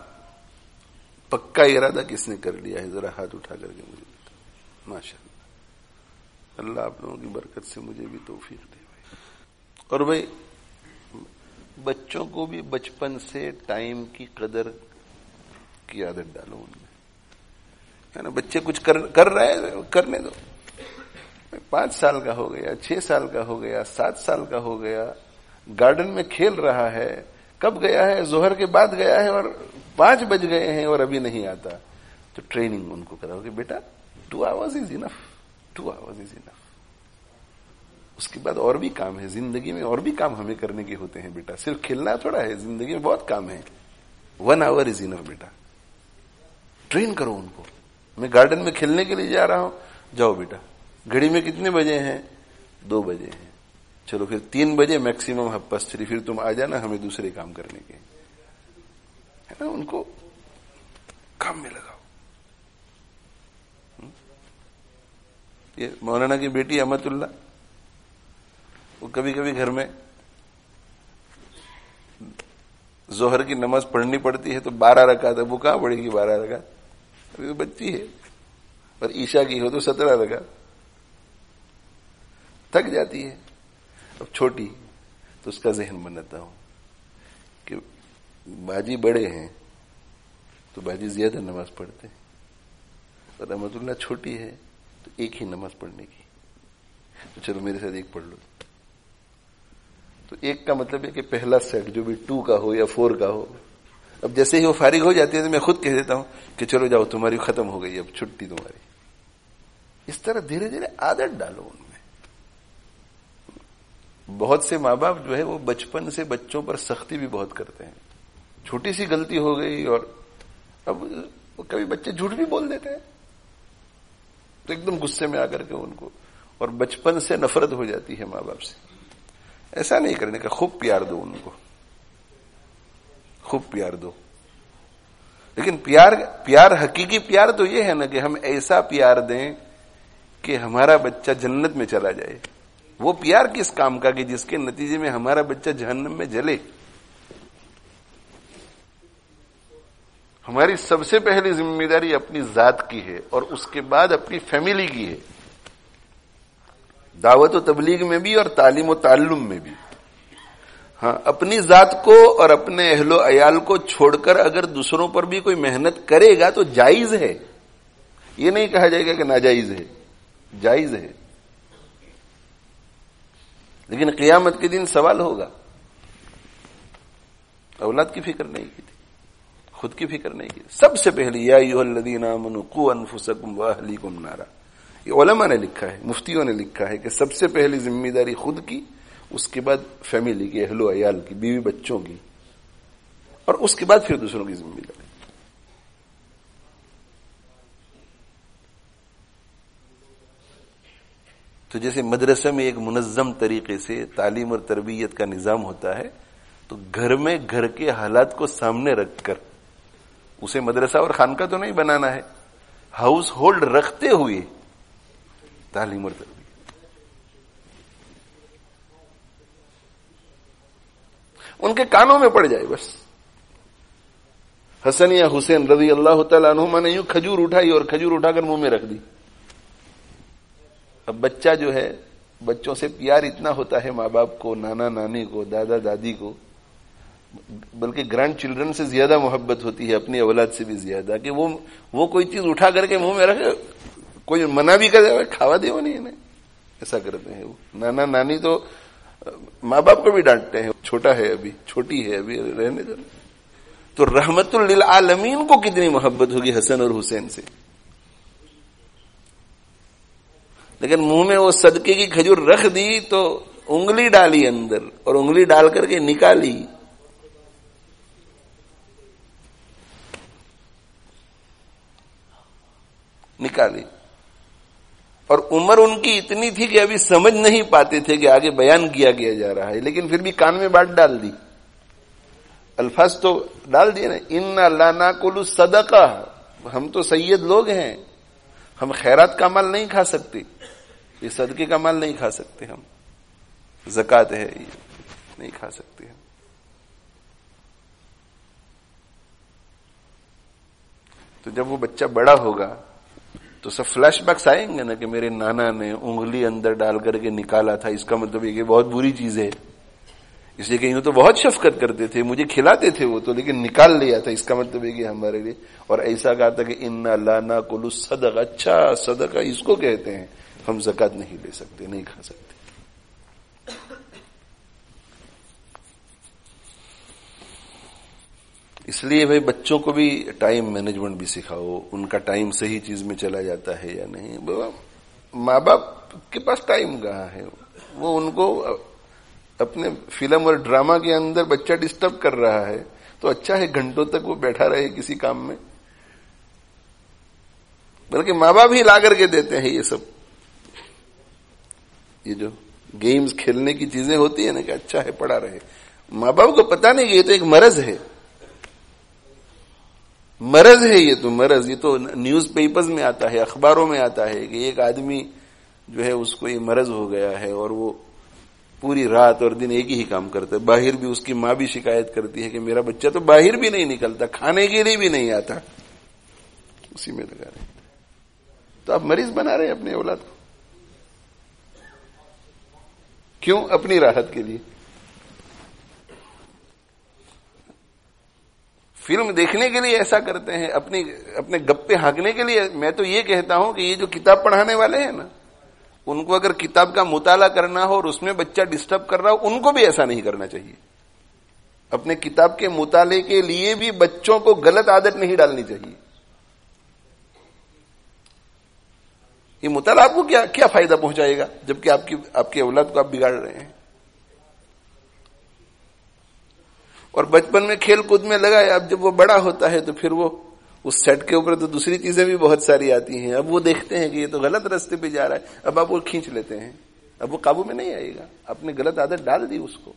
پکا ارادہ کس نے کر لیا ہے؟ ذرا ہاتھ اٹھا کر کے مجھے بتا. ماشاء اللہ, اللہ آپ لوگوں کی برکت سے مجھے بھی توفیق دے. اور بھئی بچوں کو بھی بچپن سے ٹائم کی قدر کی عادت ڈالو ان میں, ہے نا. بچے کچھ کر کر رہے ہیں, کرنے دو. پانچ سال کا ہو گیا, چھ سال کا ہو گیا, سات سال کا ہو گیا, گارڈن میں کھیل رہا ہے, کب گیا ہے؟ ظہر کے بعد گیا ہے اور پانچ بج گئے ہیں اور ابھی نہیں آتا, تو ٹریننگ ان کو کراؤ کہ بیٹا two hours is enough, two hours is enough. اس کے بعد اور بھی کام ہے زندگی میں, اور بھی کام ہمیں کرنے کے ہوتے ہیں بیٹا, صرف کھیلنا تھوڑا ہے, زندگی میں بہت کام ہے. ون آور از انف بیٹا. ٹرین کرو ان کو. میں گارڈن میں کھیلنے کے لیے جا رہا ہوں, جاؤ بیٹا. گھڑی میں کتنے بجے ہیں؟ دو بجے ہیں. چلو پھر تین بجے میکسیمم ہف پاس تھری پھر تم آ جانا, ہمیں دوسرے کام کرنے کے, ہے نا. ان کو کام میں لگاؤ. یہ مولانا کی بیٹی احمد اللہ, وہ کبھی کبھی گھر میں ظہر کی نماز پڑھنی پڑتی ہے تو بارہ رکعت ہے, وہ کہاں پڑھے گی بارہ رکعت, ابھی تو بچی ہے. اور عشاء کی ہو تو سترہ رکعت, تھک جاتی ہے. اب چھوٹی تو اس کا ذہن بناتا ہوں کہ باجی بڑے ہیں تو باجی زیادہ نماز پڑھتے ہیں, اور احمد اللہ چھوٹی ہے تو ایک ہی نماز پڑھنے کی, تو چلو میرے ساتھ ایک پڑھ لو. تو ایک کا مطلب ہے کہ پہلا سیٹ جو بھی ٹو کا ہو یا فور کا ہو. اب جیسے ہی وہ فارغ ہو جاتی ہے تو میں خود کہہ دیتا ہوں کہ چلو جاؤ تمہاری ختم ہو گئی, اب چھٹی تمہاری. اس طرح دھیرے دھیرے عادت ڈالو ان میں. بہت سے ماں باپ جو ہے وہ بچپن سے بچوں پر سختی بھی بہت کرتے ہیں. چھوٹی سی غلطی ہو گئی اور اب کبھی بچے جھوٹ بھی بول دیتے ہیں تو ایک دم غصے میں آ کر کے ان کو, اور بچپن سے نفرت ہو جاتی ہے ماں باپ سے. ایسا نہیں کرنے کا, خوب پیار دو ان کو, خوب پیار دو. لیکن پیار پیار حقیقی پیار تو یہ ہے نا کہ ہم ایسا پیار دیں کہ ہمارا بچہ جنت میں چلا جائے. وہ پیار کس کام کا کہ جس کے نتیجے میں ہمارا بچہ جہنم میں جلے. ہماری سب سے پہلی ذمہ داری اپنی ذات کی ہے اور اس کے بعد اپنی فیملی کی ہے, دعوت و تبلیغ میں بھی اور تعلیم و تعلم میں بھی. ہاں, اپنی ذات کو اور اپنے اہل و عیال کو چھوڑ کر اگر دوسروں پر بھی کوئی محنت کرے گا تو جائز ہے, یہ نہیں کہا جائے گا کہ ناجائز ہے, جائز ہے. لیکن قیامت کے دن سوال ہوگا, اولاد کی فکر نہیں کی تھی, خود کی فکر نہیں کی. سب سے پہلے یا ایھا الذین آمنوا قوا انفسکم واہلیکم نارا. یہ علماء نے لکھا ہے, مفتیوں نے لکھا ہے کہ سب سے پہلی ذمہ داری خود کی, اس کے بعد فیملی کی, اہل و عیال کی, بیوی بچوں کی, اور اس کے بعد پھر دوسروں کی ذمہ داری. تو جیسے مدرسہ میں ایک منظم طریقے سے تعلیم اور تربیت کا نظام ہوتا ہے, تو گھر میں گھر کے حالات کو سامنے رکھ کر اسے مدرسہ اور خانقاہ تو نہیں بنانا ہے, ہاؤس ہولڈ رکھتے ہوئے تعلیم اور تربیت. ان کے کانوں میں پڑ جائے بس. حسن یا حسین رضی اللہ تعالیٰ عنہما نے یوں کھجور اٹھائی اور کھجور اٹھا کر منہ میں رکھ دی. اب بچہ جو ہے, بچوں سے پیار اتنا ہوتا ہے ماں باپ کو, نانا نانی کو, دادا دادی کو, بلکہ گرینڈ چلڈرن سے زیادہ محبت ہوتی ہے, اپنی اولاد سے بھی زیادہ, کہ وہ وہ کوئی چیز اٹھا کر کے منہ میں رکھے, کوئی منع بھی کر دے کھاوا دے وہ نہیں انہیں, ایسا کرتے ہیں. وہ نانا نانی تو ماں باپ کو بھی ڈانٹتے ہیں, چھوٹا ہے ابھی, چھوٹی ہے ابھی, رہنے دو. تو رحمت للعالمین کو کتنی محبت ہوگی حسن اور حسین سے, لیکن منہ میں وہ صدقے کی کھجور رکھ دی تو انگلی ڈالی اندر, اور انگلی ڈال کر کے نکالی. نکالی اور عمر ان کی اتنی تھی کہ ابھی سمجھ نہیں پاتے تھے کہ آگے بیان کیا کیا جا رہا ہے, لیکن پھر بھی کان میں بات ڈال دی. الفاظ تو ڈال دیے نا, انا لا ناکل الصدقہ, ہم تو سید لوگ ہیں, ہم خیرات کا مال نہیں کھا سکتے, یہ صدقے کا مال نہیں کھا سکتے, ہم زکوٰۃ ہے یہ نہیں کھا سکتے ہم. تو جب وہ بچہ بڑا ہوگا تو سب فلیش بیکس آئیں گے نا کہ میرے نانا نے انگلی اندر ڈال کر کے نکالا تھا, اس کا مطلب یہ کہ بہت بری چیز ہے, اس لیے کہ یوں تو بہت شفقت کرتے تھے, مجھے کھلاتے تھے وہ تو, لیکن نکال لیا تھا, اس کا مطلب یہ کہ ہمارے لیے. اور ایسا کہا تھا کہ انا لا ناکل الصدقہ, اچھا صدقہ اس کو کہتے ہیں, ہم زکوٰۃ نہیں لے سکتے, نہیں کھا سکتے. اس لیے بھائی بچوں کو بھی ٹائم مینجمنٹ بھی سکھاؤ, ان کا ٹائم صحیح چیز میں چلا جاتا ہے یا نہیں. ماں باپ کے پاس ٹائم کہاں ہے, وہ ان کو اپنے فلم اور ڈرامہ کے اندر بچہ ڈسٹرب کر رہا ہے, تو اچھا ہے گھنٹوں تک وہ بیٹھا رہے کسی کام میں, بلکہ ماں باپ ہی لا کر کے دیتے ہیں یہ سب, یہ جو گیمز کھیلنے کی چیزیں ہوتی ہیں نا کہ اچھا ہے پڑا رہے. ماں باپ کو پتا نہیں کہ یہ تو ایک مرض ہے, مرض ہے یہ تو مرض. یہ تو نیوز پیپرز میں آتا ہے, اخباروں میں آتا ہے کہ ایک آدمی جو ہے اس کو یہ مرض ہو گیا ہے, اور وہ پوری رات اور دن ایک ہی کام کرتا ہے. باہر بھی اس کی ماں بھی شکایت کرتی ہے کہ میرا بچہ تو باہر بھی نہیں نکلتا, کھانے کے لیے بھی نہیں آتا, اسی میں لگا رہے. تو آپ مریض بنا رہے ہیں اپنے اولاد کو, کیوں؟ اپنی راحت کے لیے. فلم دیکھنے کے لیے ایسا کرتے ہیں, اپنی اپنے گپے ہانکنے کے لیے. میں تو یہ کہتا ہوں کہ یہ جو کتاب پڑھانے والے ہیں نا, ان کو اگر کتاب کا مطالعہ کرنا ہو اور اس میں بچہ ڈسٹرب کر رہا ہو, ان کو بھی ایسا نہیں کرنا چاہیے. اپنے کتاب کے مطالعے کے لیے بھی بچوں کو غلط عادت نہیں ڈالنی چاہیے. یہ مطالعہ آپ کو کیا کیا فائدہ پہنچائے گا, جبکہ آپ کی آپ کی اولاد کو آپ بگاڑ رہے ہیں. اور بچپن میں کھیل کود میں لگا, اب جب وہ بڑا ہوتا ہے تو پھر وہ اس سیٹ کے اوپر تو دوسری چیزیں بھی بہت ساری آتی ہیں. اب وہ دیکھتے ہیں کہ یہ تو غلط راستے پہ جا رہا ہے, اب آپ وہ کھینچ لیتے ہیں, اب وہ قابو میں نہیں آئے گا. آپ نے غلط عادت ڈال دی اس کو.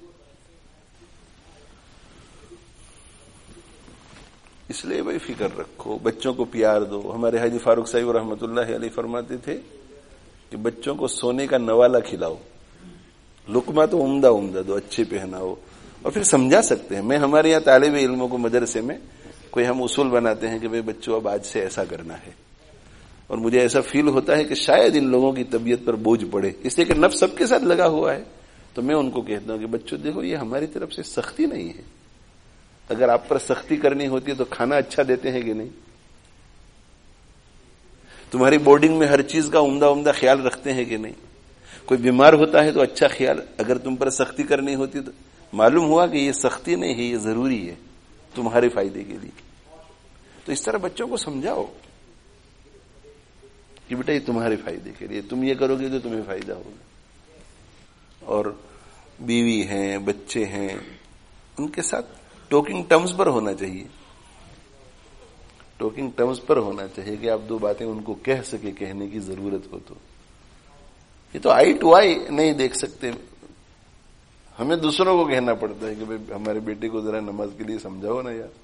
اس لیے بھائی فکر رکھو, بچوں کو پیار دو. ہمارے حاجی فاروق صاحب رحمۃ اللہ علیہ فرماتے تھے کہ بچوں کو سونے کا نوالا کھلاؤ, لقمہ تو عمدہ عمدہ دو, اچھے پہناؤ, اور پھر سمجھا سکتے ہیں. میں ہمارے یہاں طالب علموں کو مدرسے میں کوئی ہم اصول بناتے ہیں کہ بھئی بچوں اب آج سے ایسا کرنا ہے, اور مجھے ایسا فیل ہوتا ہے کہ شاید ان لوگوں کی طبیعت پر بوجھ پڑے, اس لیے کہ نفس سب کے ساتھ لگا ہوا ہے. تو میں ان کو کہتا ہوں کہ بچوں دیکھو, یہ ہماری طرف سے سختی نہیں ہے. اگر آپ پر سختی کرنی ہوتی ہے تو کھانا اچھا دیتے ہیں کہ نہیں؟ تمہاری بورڈنگ میں ہر چیز کا عمدہ عمدہ خیال رکھتے ہیں کہ نہیں؟ کوئی بیمار ہوتا ہے تو اچھا خیال, اگر تم پر سختی کرنی ہوتی تو معلوم ہوا کہ یہ سختی نہیں ہے, یہ ضروری ہے تمہارے فائدے کے لیے. تو اس طرح بچوں کو سمجھاؤ کہ بیٹا یہ تمہارے فائدے کے لیے، تم یہ کرو گے تو تمہیں فائدہ ہوگا. اور بیوی ہیں، بچے ہیں، ان کے ساتھ ٹاکنگ ٹرمز پر ہونا چاہیے. ٹاکنگ ٹرمز پر ہونا چاہیے کہ آپ دو باتیں ان کو کہہ سکے، کہنے کی ضرورت ہو تو. یہ تو آئی ٹو آئی نہیں دیکھ سکتے، ہمیں دوسروں کو کہنا پڑتا ہے کہ بھائی ہمارے بیٹے کو ذرا نماز کے لیے سمجھاؤ نا یار.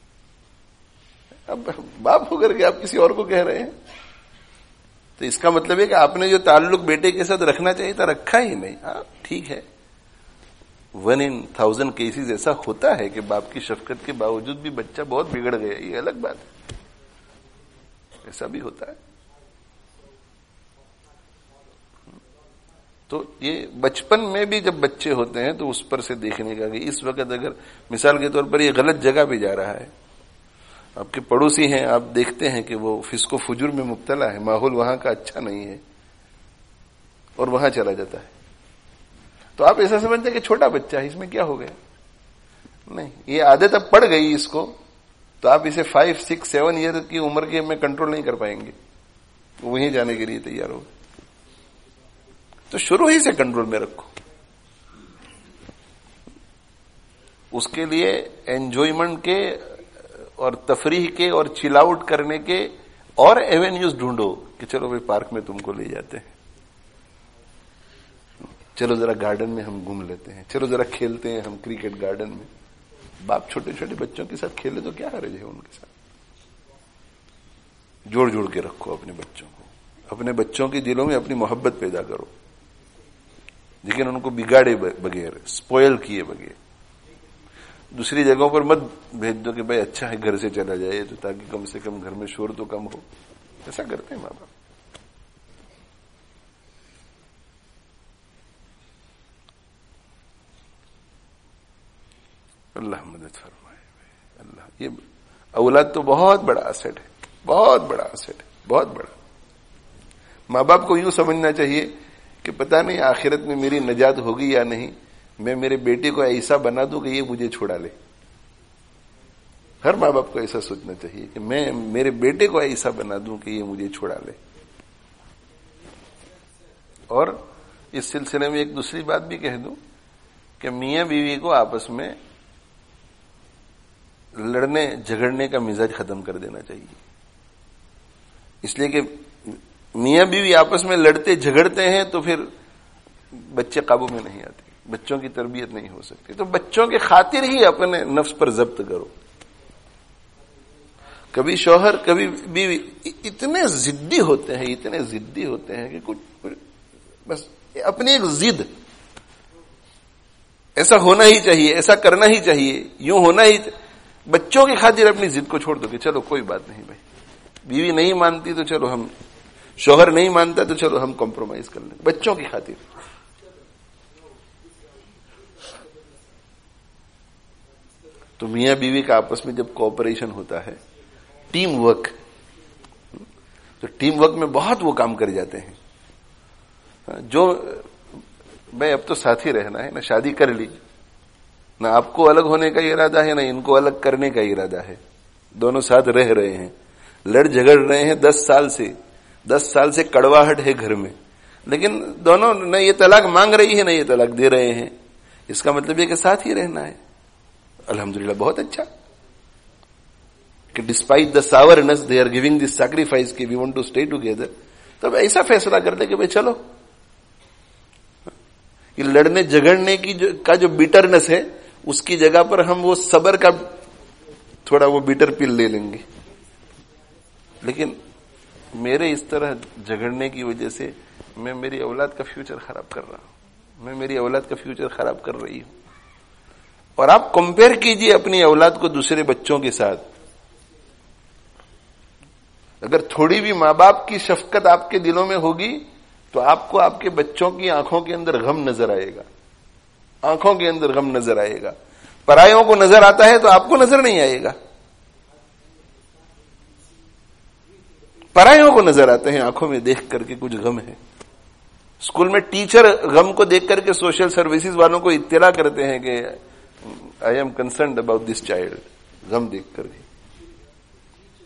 اب باپ ہو کر کے آپ کسی اور کو کہہ رہے ہیں، تو اس کا مطلب ہے کہ آپ نے جو تعلق بیٹے کے ساتھ رکھنا چاہیے تھا رکھا ہی نہیں. ہاں ٹھیک ہے، ون ان تھاؤزینڈ کیسز ایسا ہوتا ہے کہ باپ کی شفقت کے باوجود بھی بچہ بہت بگڑ گیا، یہ الگ بات ہے، ایسا بھی ہوتا ہے. تو یہ بچپن میں بھی جب بچے ہوتے ہیں تو اس پر سے دیکھنے کا کہ اس وقت اگر مثال کے طور پر یہ غلط جگہ پہ جا رہا ہے، آپ کے پڑوسی ہیں، آپ دیکھتے ہیں کہ وہ فسق و فجور میں مبتلا ہے، ماحول وہاں کا اچھا نہیں ہے، اور وہاں چلا جاتا ہے، تو آپ ایسا سمجھتے ہیں کہ چھوٹا بچہ ہے، اس میں کیا ہو گیا؟ نہیں، یہ عادت اب پڑ گئی اس کو، تو آپ اسے فائیو سکس سیون ایئر کی عمر کے میں کنٹرول نہیں کر پائیں گے، وہیں جانے کے لیے تیار ہوگا. تو شروع ہی سے کنٹرول میں رکھو. اس کے لیے انجوائمنٹ کے اور تفریح کے اور چل آؤٹ کرنے کے اور ایونیوز ڈھونڈو کہ چلو بھائی پارک میں تم کو لے جاتے ہیں، چلو ذرا گارڈن میں ہم گھوم لیتے ہیں، چلو ذرا کھیلتے ہیں ہم کرکٹ گارڈن میں. باپ چھوٹے چھوٹے بچوں کے ساتھ کھیلے تو کیا حرج ہے؟ ان کے ساتھ جوڑ جوڑ کے رکھو اپنے بچوں کو، اپنے بچوں کے دلوں میں اپنی محبت پیدا کرو، لیکن ان کو بگاڑے بغیر، اسپوئل کیے بغیر. دوسری جگہوں پر مت بھیج دو کہ بھائی اچھا ہے گھر سے چلا جائے تو تاکہ کم سے کم گھر میں شور تو کم ہو. ایسا کرتے ہیں ماں باپ. اللہ مدد فرمائے. اللہ، یہ اولاد تو بہت بڑا ایسٹ ہے، بہت بڑا ایسٹ ہے، بہت بڑا. ماں باپ کو یوں سمجھنا چاہیے کہ پتہ نہیں آخرت میں میری نجات ہوگی یا نہیں، میں میرے بیٹے کو ایسا بنا دوں کہ یہ مجھے چھڑا لے. ہر ماں باپ کو ایسا سوچنا چاہیے کہ میں میرے بیٹے کو ایسا بنا دوں کہ یہ مجھے چھڑا لے. اور اس سلسلے میں ایک دوسری بات بھی کہہ دوں کہ میاں بیوی کو آپس میں لڑنے جھگڑنے کا مزاج ختم کر دینا چاہیے. اس لیے کہ میاں بیوی آپس میں لڑتے جھگڑتے ہیں تو پھر بچے قابو میں نہیں آتے، بچوں کی تربیت نہیں ہو سکتی. تو بچوں کے خاطر ہی اپنے نفس پر ضبط کرو. کبھی شوہر کبھی بیوی اتنے ضدی ہوتے ہیں، اتنے ضدی ہوتے ہیں کہ کچھ بس اپنی ایک ضد، ایسا ہونا ہی چاہیے، ایسا کرنا ہی چاہیے، یوں ہونا ہی. بچوں کی خاطر اپنی ضد کو چھوڑ دو کہ چلو کوئی بات نہیں بھائی، بیوی نہیں مانتی تو چلو ہم، شوہر نہیں مانتا تو چلو ہم کمپرومائز کر لیں بچوں کی خاطر. تو میاں بیوی کا آپس میں جب کوآپریشن ہوتا ہے، ٹیم ورک، تو ٹیم ورک میں بہت وہ کام کر جاتے ہیں جو بھائی اب تو ساتھ ہی رہنا ہے نا، شادی کر لی، نہ آپ کو الگ ہونے کا ارادہ ہے نہ ان کو الگ کرنے کا ارادہ ہے، دونوں ساتھ رہ رہے ہیں، لڑ جھگڑ رہے ہیں دس سال سے، دس سال سے کڑواہٹ ہے گھر میں، لیکن دونوں نہ یہ طلاق مانگ رہی ہے نہ یہ طلاق دے رہے ہیں. اس کا مطلب یہ کہ ساتھ ہی رہنا ہے. الحمدللہ بہت اچھا کہ despite the sourness they are giving this sacrifice کہ we want to stay together. تب ایسا فیصلہ کر دے کہ بھائی چلو یہ لڑنے جھگڑنے کی جو کا جو بیٹرنس ہے اس کی جگہ پر ہم وہ صبر کا تھوڑا وہ بیٹر پل لے لیں گے. لیکن میرے اس طرح جھگڑنے کی وجہ سے میں میری اولاد کا فیوچر خراب کر رہا ہوں، میں میری اولاد کا فیوچر خراب کر رہی ہوں. اور آپ کمپیئر کیجئے اپنی اولاد کو دوسرے بچوں کے ساتھ. اگر تھوڑی بھی ماں باپ کی شفقت آپ کے دلوں میں ہوگی تو آپ کو آپ کے بچوں کی آنکھوں کے اندر غم نظر آئے گا، آنکھوں کے اندر غم نظر آئے گا. پرایوں کو نظر آتا ہے تو آپ کو نظر نہیں آئے گا. پرایوں کو نظر آتے ہیں آنکھوں میں دیکھ کر کے کچھ غم ہے. اسکول میں ٹیچر غم کو دیکھ کر کے سوشل سروسز والوں کو اطلاع کرتے ہیں کہ I am concerned about this child, غم دیکھ کر کے.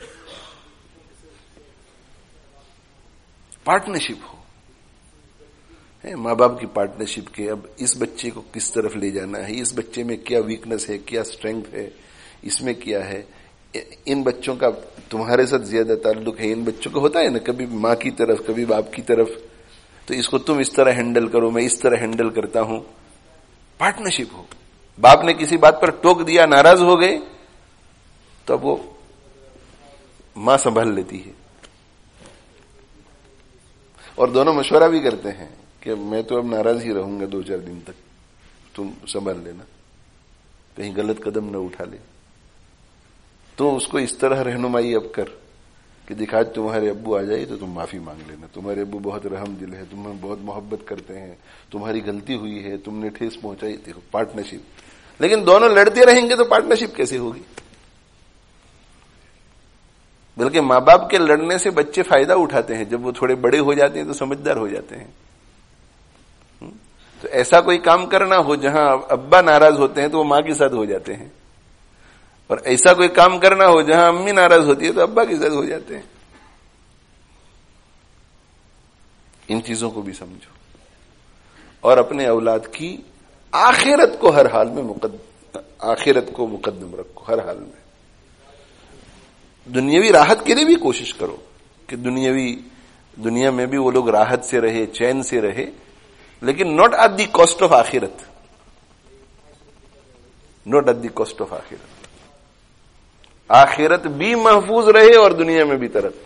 पार्टनरशिप हो, है माँ बाप की पार्टनरशिप के। अब इस बच्चे को किस तरफ ले जाना है, इस बच्चे में क्या वीकनेस है, क्या स्ट्रेंथ है, इसमें क्या है, इन बच्चों का तुम्हारे साथ ज्यादा ताल्लुक है, इन बच्चों का होता है ना, कभी माँ की तरफ कभी बाप की तरफ, तो इसको तुम इस तरह हैंडल करो, मैं इस तरह हैंडल करता हूं। पार्टनरशिप हो। बाप ने किसी बात पर टोक दिया, नाराज हो गए, तो अब वो मां संभाल लेती है और दोनों मशवरा भी करते हैं कि मैं तो अब नाराज ही रहूंगा दो चार दिन तक, तुम संभाल लेना, कहीं गलत कदम न उठा ले। तो उसको इस तरह रहनुमाई अब कर कि दिखा तुम्हारे अब्बू आ जाए तो तुम माफी मांग लेना, तुम्हारे अब्बू बहुत रहम दिल है, तुम्हें बहुत मोहब्बत करते हैं, तुम्हारी गलती हुई है, तुमने ठेस पहुंचाई। देखो पार्टनरशिप। लेकिन दोनों लड़ते रहेंगे तो पार्टनरशिप कैसे होगी? बल्कि माँ बाप के लड़ने से बच्चे फायदा उठाते हैं, जब वो थोड़े बड़े हो जाते हैं तो समझदार हो जाते हैं। तो ऐसा कोई काम करना हो जहां अब्बा नाराज होते हैं तो वो मां के साथ हो जाते हैं, और ऐसा कोई काम करना हो जहां अम्मी नाराज होती है तो अब्बा के साथ हो जाते हैं। इन चीजों को भी समझो और अपने औलाद की आखिरत को हर हाल में मुकद्दम आखिरत को मुकद्दम रखो। हर हाल में दुनियावी राहत के लिए भी कोशिश करो कि दुनियावी दुनिया में भी वो लोग राहत से रहे, चैन से रहे, लेकिन not at the cost of आखिरत, not at the cost of आखिरत। आखिरत भी महफूज रहे और दुनिया में भी तरक्की।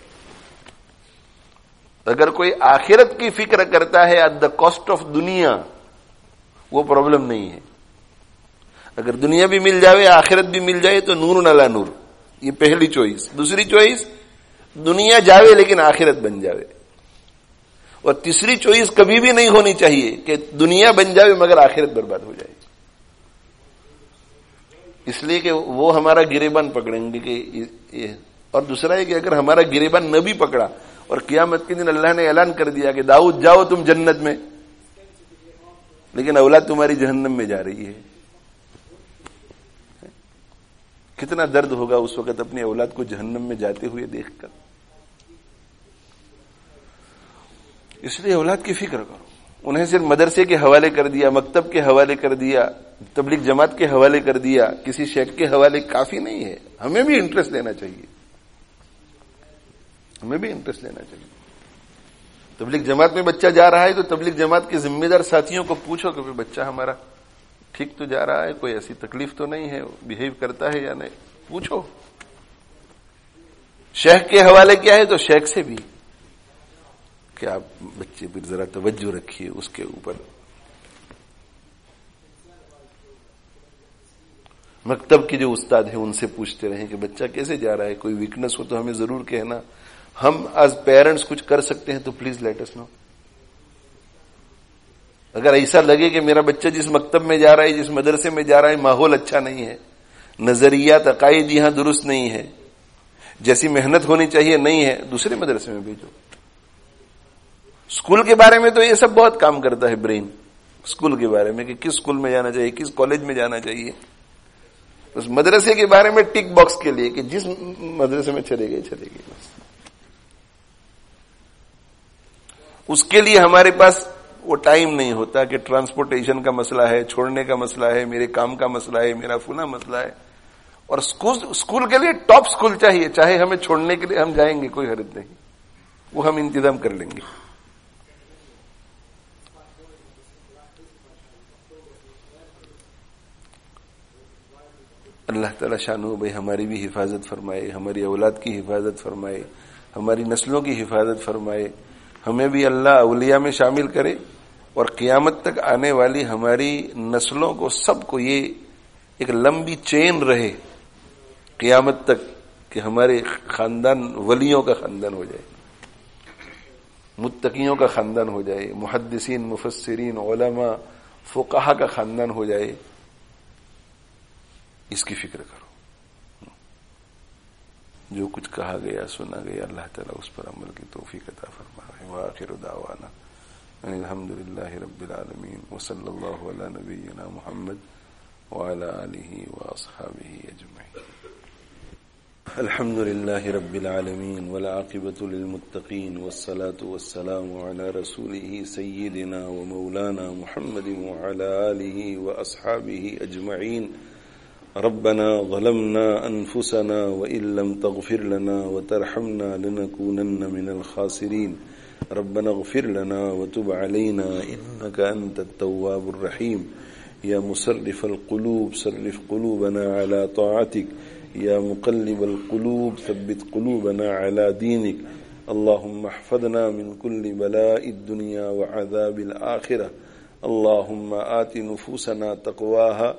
अगर कोई आखिरत की फिक्र करता है एट द कॉस्ट ऑफ दुनिया, वो प्रॉब्लम नहीं है। अगर दुनिया भी मिल जाए, आखिरत भी मिल जाए तो नूर नला नूर, ये पहली चॉइस। दूसरी चॉइस, दुनिया जावे लेकिन आखिरत बन जावे। और तीसरी चॉइस कभी भी नहीं होनी चाहिए कि दुनिया बन जावे मगर आखिरत बर्बाद हो जाए, इसलिए कि वो हमारा गिरेबान पकड़ेंगे कि ये। और दूसरा है कि अगर हमारा गिरेबान न भी पकड़ा और कियामत के दिन अल्लाह ने ऐलान कर दिया कि दाऊद जाओ तुम जन्नत में, लेकिन औलाद तुम्हारी जहन्नम में जा रही है, कितना दर्द होगा उस वक्त अपनी औलाद को जहन्नम में जाते हुए देखकर। इसलिए औलाद की फिक्र करो। उन्हें सिर्फ मदरसे के हवाले कर दिया, मकतब के हवाले कर दिया, तबलीग जमात के हवाले कर दिया, किसी शेख के हवाले काफी नहीं है। हमें भी इंटरेस्ट लेना चाहिए, हमें भी इंटरेस्ट लेना चाहिए। तबलीग जमात में बच्चा जा रहा है तो तबलीग जमात के जिम्मेदार साथियों को पूछो कि बच्चा हमारा ठीक तो जा रहा है, कोई ऐसी तकलीफ तो नहीं है, बिहेव करता है या नहीं, पूछो। शेख के हवाले क्या है तो शेख से भी कि आप बच्चे पर जरा तवज्जो रखिए उसके ऊपर। मकतब के जो उस्ताद हैं उनसे पूछते रहें कि बच्चा कैसे जा रहा है, कोई वीकनेस हो तो हमें जरूर कहना। हम एज पेरेंट्स कुछ कर सकते हैं तो प्लीज लेट अस नो। अगर ऐसा लगे कि मेरा बच्चा जिस मकतब में जा रहा है, जिस मदरसे में जा रहा है, माहौल अच्छा नहीं है, नजरियात अकायद यहां दुरुस्त नहीं है, जैसी मेहनत होनी चाहिए नहीं है, दूसरे मदरसे में भेजो। स्कूल के बारे में तो ये सब बहुत काम करता है ब्रेन, स्कूल के बारे में कि किस स्कूल में जाना चाहिए, किस कॉलेज में जाना चाहिए। उस मदरसे के बारे में टिक बॉक्स के लिए कि जिस मदरसे में चले गए चले गए बस। उसके लिए हमारे पास वो टाइम नहीं होता कि ट्रांसपोर्टेशन का मसला है, छोड़ने का मसला है, मेरे काम का मसला है, मेरा फुला मसला है। और स्कूल स्कूल के लिए टॉप स्कूल चाहिए, चाहे हमें छोड़ने के लिए हम जाएंगे, कोई हर्ज नहीं, वो हम इंतजाम कर लेंगे। अल्लाह ताला शानो भाई हमारी भी हिफाजत फरमाए, हमारी औलाद की हिफाजत फरमाए, हमारी नस्लों की हिफाजत फरमाए। हमें भी अल्लाह अवलिया में शामिल करे और क़यामत तक आने वाली हमारी नस्लों को, सबको ये एक लंबी चेन रहे क़यामत तक कि हमारे खानदान वलियों का खानदान हो जाए, मुत्तकियों का खानदान हो जाए, मुहद्दिसीन, मुफस्सिरीन, उलमा, फुक़हा का खानदान हो जाए। इसकी फिक्र करो। जो कुछ कहा गया, सुना गया, अल्लाह ताला उस पर अमल की तौफीक अता फरमाए। व आखिरु दावाना अल्हम्दुलिल्लाहि रब्बिल आलमीन व सल्लल्लाहु अला नबिय्यिना मुहम्मद व अला आलिहि व अस्हाबिहि अजमईन। الحمد لله رب العالمين والعاقبة للمتقين والصلاة والسلام على رسوله سيدنا ومولانا محمد وعلى آله وأصحابه أجمعين. ربنا ظلمنا أنفسنا وإن لم تغفر لنا وترحمنا لنكونن من الخاسرين. ربنا اغفر لنا وتب علينا إنك أنت التواب الرحيم. يا مصرف القلوب صرف قلوبنا على طاعتك. يا مقلب القلوب ثبت قلوبنا على دينك. اللهم احفظنا من كل بلاء الدنيا وعذاب الآخرة. اللهم آت نفوسنا تقواها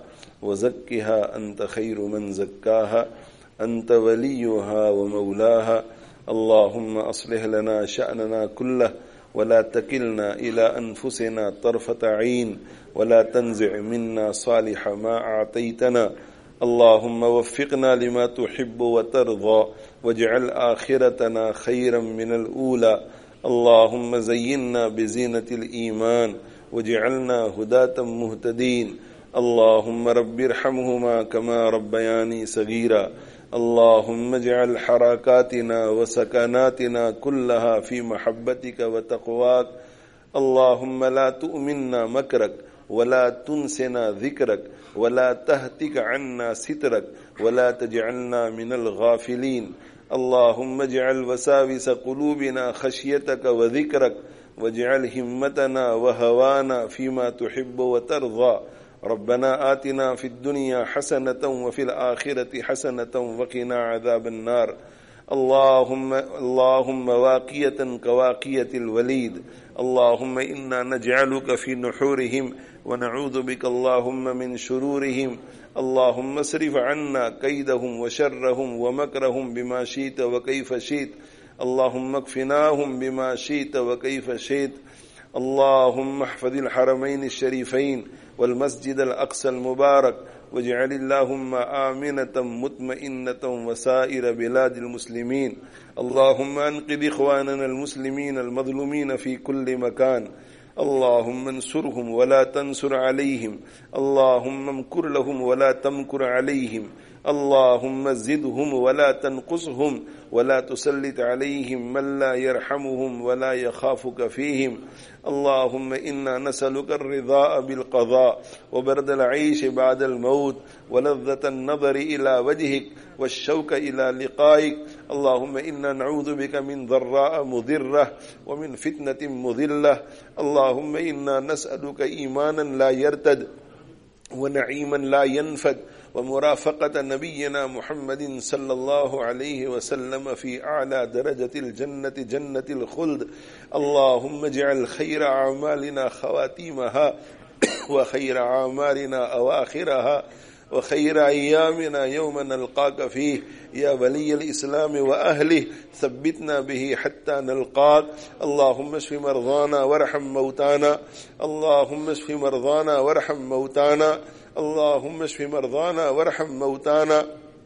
وزكها أنت خير من زكاها أنت وليها ومولاها. اللهم أصلح لنا شأننا كله ولا تكلنا إلى أنفسنا طرفة عين ولا تنزع منا صالح ما أعطيتنا. اللهم وفقنا لما تحب وترضى واجعل آخرتنا خيرا من الأولى. اللهم زينا بزينة الإيمان واجعلنا هداة مهتدين. اللهم رب ارحمهما كما ربياني صغيرا. اللهم اجعل حركاتنا وسكناتنا كلها في محبتك وتقواك. اللهم لا تؤمنا مكرك ولا تنسنا ذكرك ولا تهتك عنا سترك ولا تجعلنا من الغافلين. اللهم اجعل وساوس قلوبنا خشيتك وذكرك واجعل همتنا وهوانا فيما تحب وترضى. ربنا آتنا في الدنيا حسنة وفي الآخرة حسنة وقنا عذاب النار. اللهم اللهم واقية كواقية الوليد. اللهم إنا نجعلك في نحورهم ونعوذ بك اللهم من شرورهم. اللهم اصرف عنا كيدهم وشرهم ومكرهم بما شئت وكيف شئت. اللهم اكفناهم بما شئت وكيف شئت. اللهم احفظ الحرمين الشريفين والمسجد الأقصى المبارك واجعل اللهم آمنة مطمئنة وسائر بلاد المسلمين. اللهم انقذ إخواننا المسلمين المظلومين في كل مكان. اللهم انصرهم ولا تنصر عليهم. اللهم امكر لهم ولا تمكر عليهم. اللهم زدهم ولا تنقصهم ولا تسلط عليهم من لا يرحمهم ولا يخافك فيهم. اللهم إنا نسألك الرضا بالقضاء وبرد العيش بعد الموت ولذة النظر إلى وجهك والشوق إلى لقائك. اللهم إنا نعوذ بك من ضراء مضرة ومن فتنة مضلة. اللهم إنا نسألك إيمانا لا يرتد ونعيما لا ينفد ومرافقة نبينا محمد صلى الله عليه وسلم في أعلى درجة الجنة جنة الخلد. اللهم اجعل خير أعمالنا خواتيمها وخير أعمالنا أواخرها وخير أيامنا يوم نلقاك فيه. يا ولي الإسلام وأهله ثبتنا به حتى نلقاك. اللهم اشف مرضانا وارحم موتانا. اللهم اشف مرضانا وارحم موتانا. اللهم اشف مرضانا وارحم موتانا.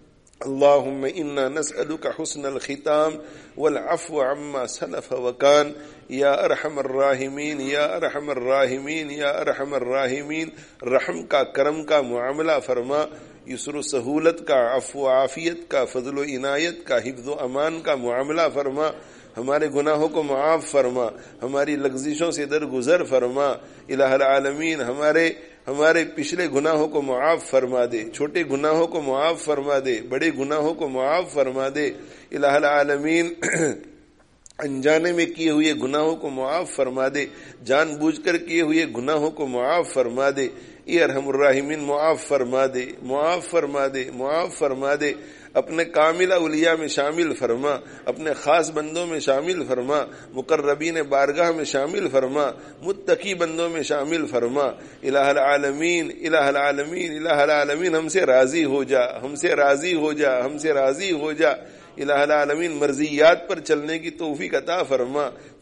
اللهم إنا نسألك حسن الختام والعفو عما سلف وكان. یا ارحم الراحمین یا ارحم الراحمین یا ارحم الراحمین. رحم کا کرم کا معاملہ فرما. یسر و سہولت کا عفو و عافیت کا فضل و عنایت کا حفظ و امان کا معاملہ فرما. ہمارے گناہوں کو معاف فرما. ہماری لغزشوں سے درگزر فرما. الہ العالمین ہمارے ہمارے پچھلے گناہوں کو معاف فرما دے. چھوٹے گناہوں کو معاف فرما دے. بڑے گناہوں کو معاف فرما دے. الہ العالمین انجانے میں کیے ہوئے گناہوں کو معاف فرما دے. جان بوجھ کر کیے ہوئے گناہوں کو معاف فرما دے. اے ارحم الراحمین معاف فرما دے. معاف فرما دے. معاف فرما دے. اپنے کامل اولیاء میں شامل فرما. اپنے خاص بندوں میں شامل فرما. مقربین بارگاہ میں شامل فرما. متقی بندوں میں شامل فرما. الہ العالمین الہ العالمین الہ العالمین ہم سے راضی ہو جا. ہم سے راضی ہو جا. ہم سے راضی ہو جا. الہ العالمین مرضیات پر چلنے کی توفیق عطا فرما.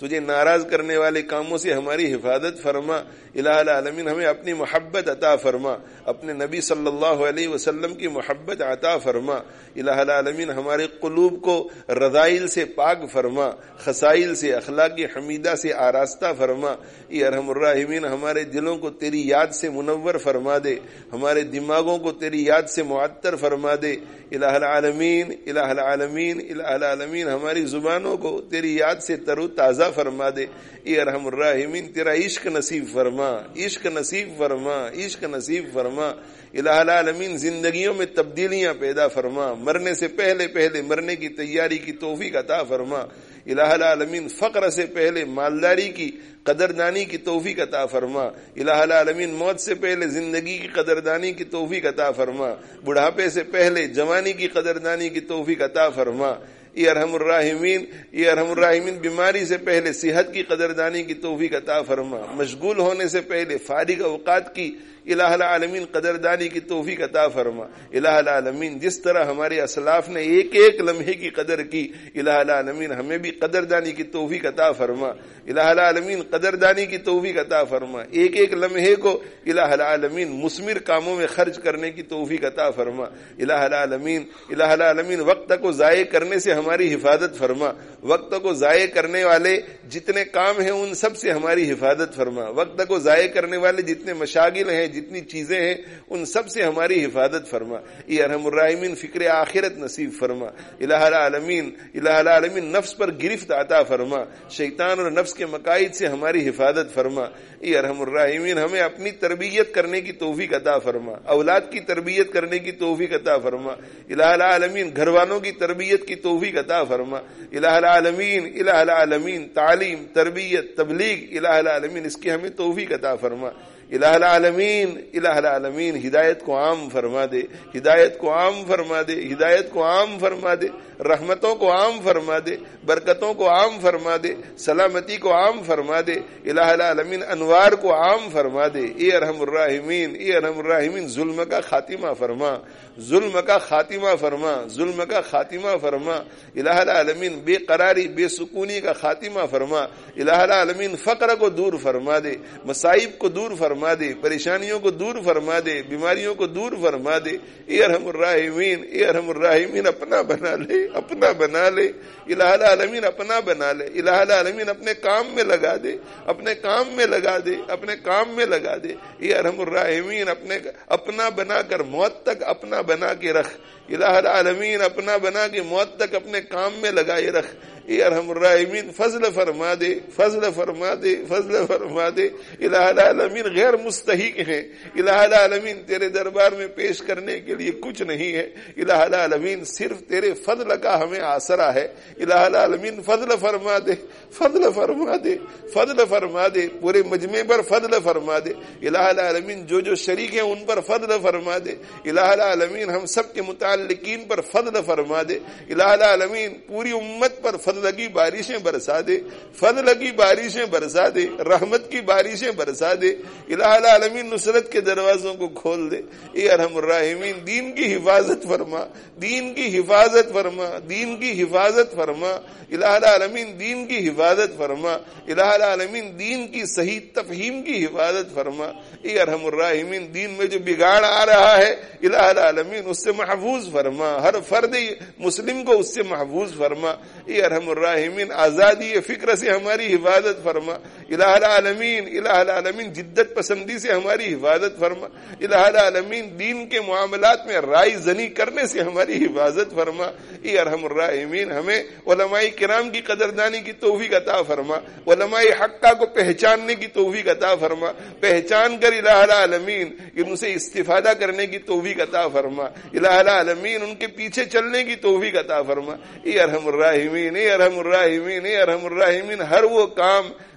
تجھے ناراض کرنے والے کاموں سے ہماری حفاظت فرما. الہ العالمین ہمیں اپنی محبت عطا فرما, اپنے نبی صلی اللہ علیہ وسلم کی محبت عطا فرما. الہ العالمین ہمارے قلوب کو رذائل سے پاک فرما, خسائل سے, اخلاق حمیدہ سے آراستہ فرما. اے ارحم الراحمین ہمارے دلوں کو تیری یاد سے منور فرما دے, ہمارے دماغوں کو تیری یاد سے معطر فرما دے. الہ العالمین الہ العالمین الہ العالمین ہماری زبانوں کو تیری یاد سے تر و تازہ فرما دے. اے ارحم الراحمین تیرا عشق نصیب فرما, عشق نصیب فرما, عشق نصیب فرما. الہ العالمین زندگیوں میں تبدیلیاں پیدا فرما, مرنے سے پہلے پہلے مرنے کی تیاری کی توفیق عطا فرما. الہ العالمین فقر سے پہلے مالداری کی قدردانی کی توفیق عطا فرما. الہ العالمین موت سے پہلے زندگی کی قدردانی کی توفیق عطا فرما, بڑھاپے سے پہلے جوانی کی قدردانی کی توفیق عطا فرما. اے ارحم الراحمین اے ارحم الراحمین بیماری سے پہلے صحت کی قدردانی کی توفیق عطا فرما, مشغول ہونے سے پہلے فارغ اوقات کی الہ العالمین قدردانی کی توفیق عطا فرما. الہ العالمین جس طرح ہمارے اسلاف نے ایک ایک لمحے کی قدر کی, الہ العالمین ہمیں بھی قدردانی کی توفیق عطا فرما. الہ العالمین قدردانی کی توفیق عطا فرما, ایک ایک لمحے کو الہ العالمین مثمر کاموں میں خرچ کرنے کی توفیق عطا فرما. الہ العالمین الہ العالمین وقت کو ضائع کرنے سے ہماری حفاظت فرما, وقت کو ضائع کرنے والے جتنے کام ہیں ان سب سے ہماری حفاظت فرما, وقت کو ضائع کرنے والے جتنے مشاغل ہیں, جتنی چیزیں ہیں, ان سب سے ہماری حفاظت فرما. اے ارحم الراحمین فکر آخرت نصیب فرما. الہ العالمین الہ العالمین نفس پر گرفت عطا فرما, شیطان اور نفس کے مقاصد سے ہماری حفاظت فرما. اے ارحم الراحمین ہمیں اپنی تربیت کرنے کی توفیق عطا فرما, اولاد کی تربیت کرنے کی توفیق عطا فرما. الہ العالمین گھر والوں کی تربیت کی توفیق عطا فرما. الہ العالمین الہ العالمین تعلیم, تربیت, تبلیغ الہ العالمین اس کی ہمیں توفیق عطا فرما. الہ العالمین الہ العالمین ہدایت کو عام فرما دے, ہدایت کو عام فرما دے, ہدایت کو عام فرما دے, رحمتوں کو عام فرما دے, برکتوں کو عام فرما دے, سلامتی کو عام فرما دے. الہ العالمین انوار کو عام فرما دے. اے ارحم الراحمین اے ارحم الراحمین ظلم کا خاتمہ فرما, ظلم کا خاتمہ فرما, ظلم کا خاتمہ فرما. الہ العالمین بے قراری بے سکونی کا خاتمہ فرما. الہ العالمین فقر کو دور فرما دے, مصائب کو دور فرما دے, پریشانیوں کو دور فرما دے, بیماریوں کو دور فرما دے. اے ارحم الراحمین اے ارحم الراحمین اپنا بنا لے, اپنا بنا لے. الہ العالمین اپنا بنا لے. الہ العالمین اپنے کام میں لگا دے, اپنے کام میں لگا دے, اپنے کام میں لگا دے. اے ارحم الراحمین اپنے اپنا بنا کر موت تک اپنا بنا کے رکھ. الہ العالمین اپنا بنا کے موت تک اپنے کام میں لگائے رکھ. اے ارحم الراحمین فضل فرما دے, فضل فرما دے, فضل فرما دے. الہ العالمین غیر مستحق ہیں, الہ العالمین تیرے دربار میں پیش کرنے کے لیے کچھ نہیں ہے. الہ العالمین صرف تیرے فضل کا ہمیں آسرا ہے. الہ العالمین فضل فرما دے, فضل فرما دے, فضل فرما دے, پورے مجمع پر فضل فرما دے. الہ العالمین جو جو شریک ہیں ان پر فضل فرما دے. الہ العالمین ہم سب کے متعلقین پر فضل فرما دے. الہ العالمین پوری امت پر فضل کی بارشیں برسا دے, فضل کی بارشیں برسا دے, رحمت کی بارشیں برسا دے. الہ العالمین نصرت کے دروازوں کو کھول دے. اے ارحم الراحمین دین کی حفاظت فرما, دین کی حفاظت فرما, دین کی حفاظت فرما. الہ العالمین دین کی حفاظت فرما. الہ العالمین دین کی صحیح تفہیم کی حفاظت فرما. اے ارحم الراحمین دین میں جو بگاڑ آ رہا ہے الہ العالمین اس سے محفوظ فرما, ہر فرد مسلم کو اس سے محفوظ فرما. اے ارحم الراحمین آزادی فکر سے ہماری حفاظت فرما. الہ العالمین الہ العالمین جدت پسندی سے ہماری حفاظت فرما. الہ العالمین دین کے معاملات میں رائے زنی کرنے سے ہماری حفاظت فرما. اے ارحم الراحمین ہمیں علماء کرام کی قدردانی کی توفیق عطا فرما, علماء حقہ کو پہچاننے کی توفیق عطا فرما, پہچان کر الہ العالمین ان سے استفادہ کرنے کی توفیق عطا فرما. الہ العالمین ان کے پیچھے چلنے کی توفیق عطا فرما. اے ارحم الراحمین اے ارحم الراحمین اے ارحم الراحمین ہر وہ کام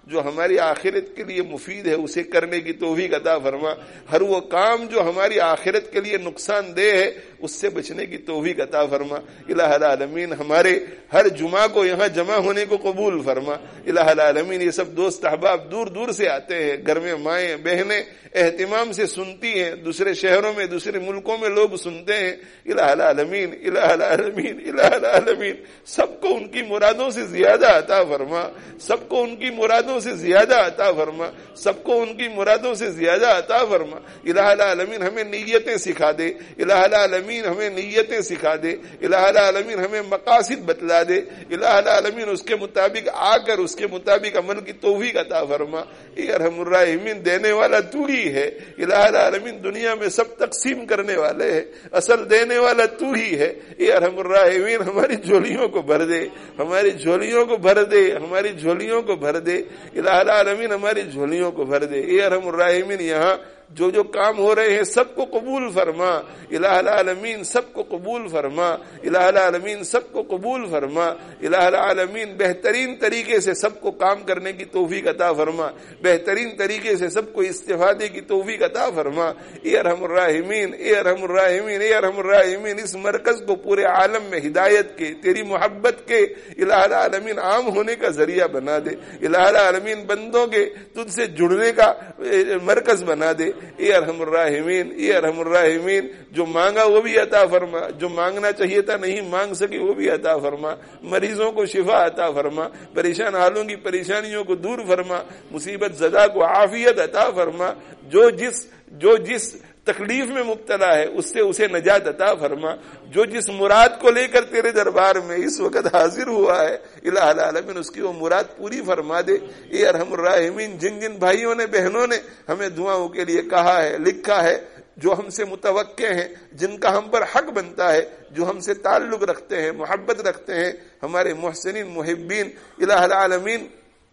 جو ہماری آخرت کے لیے مفید ہے اسے کرنے کی توفیق عطا فرما، ہر وہ کام جو ہماری آخرت کے لیے نقصان دہ ہے اس سے بچنے کی توفیق عطا فرما۔ الہ العالمین ہمارے ہر جمعہ کو یہاں جمع ہونے کو قبول فرما۔ الہ العالمین یہ سب دوست احباب دور دور سے آتے ہیں، گھر میں مائیں بہنیں اہتمام سے سنتی ہیں، دوسرے شہروں میں دوسرے ملکوں میں لوگ سنتے ہیں۔ الہ العالمین الہ العالمین الہ العالمین سب کو ان کی مرادوں سے زیادہ عطا فرما، سب کو ان کی مرادوں سے زیادہ عطا فرما، سب کو ان کی مرادوں سے زیادہ عطا فرما۔ الہ العالمین ہمیں نیتیں سکھا دے، الہ العالمین ہمیں نیتیں سکھا دے، الہ العالمین ہمیں مقاصد بتلا دے، الہ العالمین اس کے مطابق آ کر اس کے مطابق عمل کی توفیق عطا فرما۔ اے ارحم الراحمین دینے والا تو ہی ہے، الہ العالمین دنیا میں سب تقسیم کرنے والے ہیں، اصل دینے والا تو ہی ہے۔ اے ارحم الراحمین ہماری جھولیوں کو بھر دے، ہماری جھولیوں کو بھر دے، ہماری جھولیوں کو بھر دے، الہ العالمین ہماری جھولیوں کو بھر دے۔ اے ارحم الراحمین یہاں جو جو کام ہو رہے ہیں سب کو قبول فرما، الہ العالمین سب کو قبول فرما، الہ العالمین سب کو قبول فرما، الہ العالمین بہترین طریقے سے سب کو کام کرنے کی توفیق عطا فرما، بہترین طریقے سے سب کو استفادے کی توفیق عطا فرما۔ اے ارحم الراحمین اے ارحم الراحمین اے ارحم الراحمین اس مرکز کو پورے عالم میں ہدایت کے، تیری محبت کے، الہ العالمین عام ہونے کا ذریعہ بنا دے، الہ العالمین بندوں کے تجھ سے جڑنے کا مرکز بنا دے۔ اے ارحم الراحمین اے ارحم الراحمین جو مانگا وہ بھی عطا فرما، جو مانگنا چاہیے تھا نہیں مانگ سکے وہ بھی عطا فرما، مریضوں کو شفا عطا فرما، پریشان حالوں کی پریشانیوں کو دور فرما، مصیبت زدہ کو عافیت عطا فرما، جو جس جو جس تکلیف میں مبتلا ہے اس سے اسے نجات عطا فرما، جو جس مراد کو لے کر تیرے دربار میں اس وقت حاضر ہوا ہے الہ العالمین اس کی وہ مراد پوری فرما دے۔ اے ارحم الراحمین جن جن بھائیوں نے بہنوں نے ہمیں دعاؤں کے لیے کہا ہے لکھا ہے، جو ہم سے متوقع ہیں، جن کا ہم پر حق بنتا ہے، جو ہم سے تعلق رکھتے ہیں، محبت رکھتے ہیں، ہمارے محسنین محبین الہ العالمین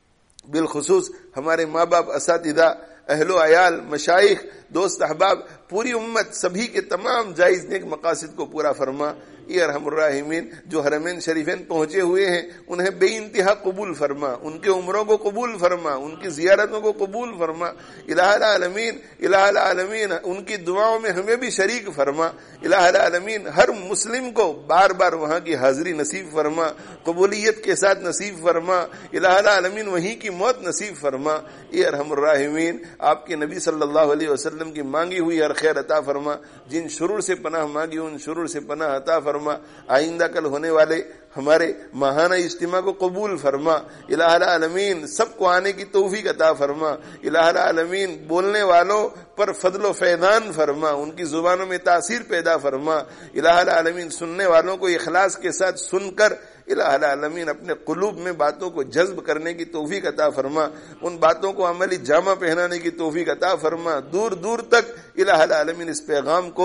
بالخصوص ہمارے ماں باپ، اساتذہ، اہل و عیال، مشائخ، دوست احباب، پوری امت، سبھی کے تمام جائز نیک مقاصد کو پورا فرما۔ اے ارحم الراحمین جو حرمین شریفین پہنچے ہوئے ہیں انہیں بے انتہا قبول فرما، ان کے عمروں کو قبول فرما، ان کی زیارتوں کو قبول فرما، الہ العالمین الہ العالمین ان کی دعاؤں میں ہمیں بھی شریک فرما، الہ العالمین ہر مسلم کو بار بار وہاں کی حاضری نصیب فرما، قبولیت کے ساتھ نصیب فرما، الہ العالمین وہیں کی موت نصیب فرما۔ اے ارحم الراحمین آپ کے نبی صلی اللہ علیہ وسلم کی مانگی ہوئی ہر خیر عطا فرما، جن شرور سے پناہ مانگی ان شرور سے پناہ عطا فرما، آئندہ کل ہونے والے ہمارے ماہانہ اجتماع کو قبول فرما، الہ العالمین سب کو آنے کی توفیق عطا فرما، الہ العالمین بولنے والوں پر فضل و فیضان فرما، ان کی زبانوں میں تاثیر پیدا فرما، الہ العالمین سننے والوں کو اخلاص کے ساتھ سن کر الہ العالمین اپنے قلوب میں باتوں کو جذب کرنے کی توفیق عطا فرما، ان باتوں کو عملی جامہ پہنانے کی توفیق عطا فرما، دور دور تک الہ العالمین اس پیغام کو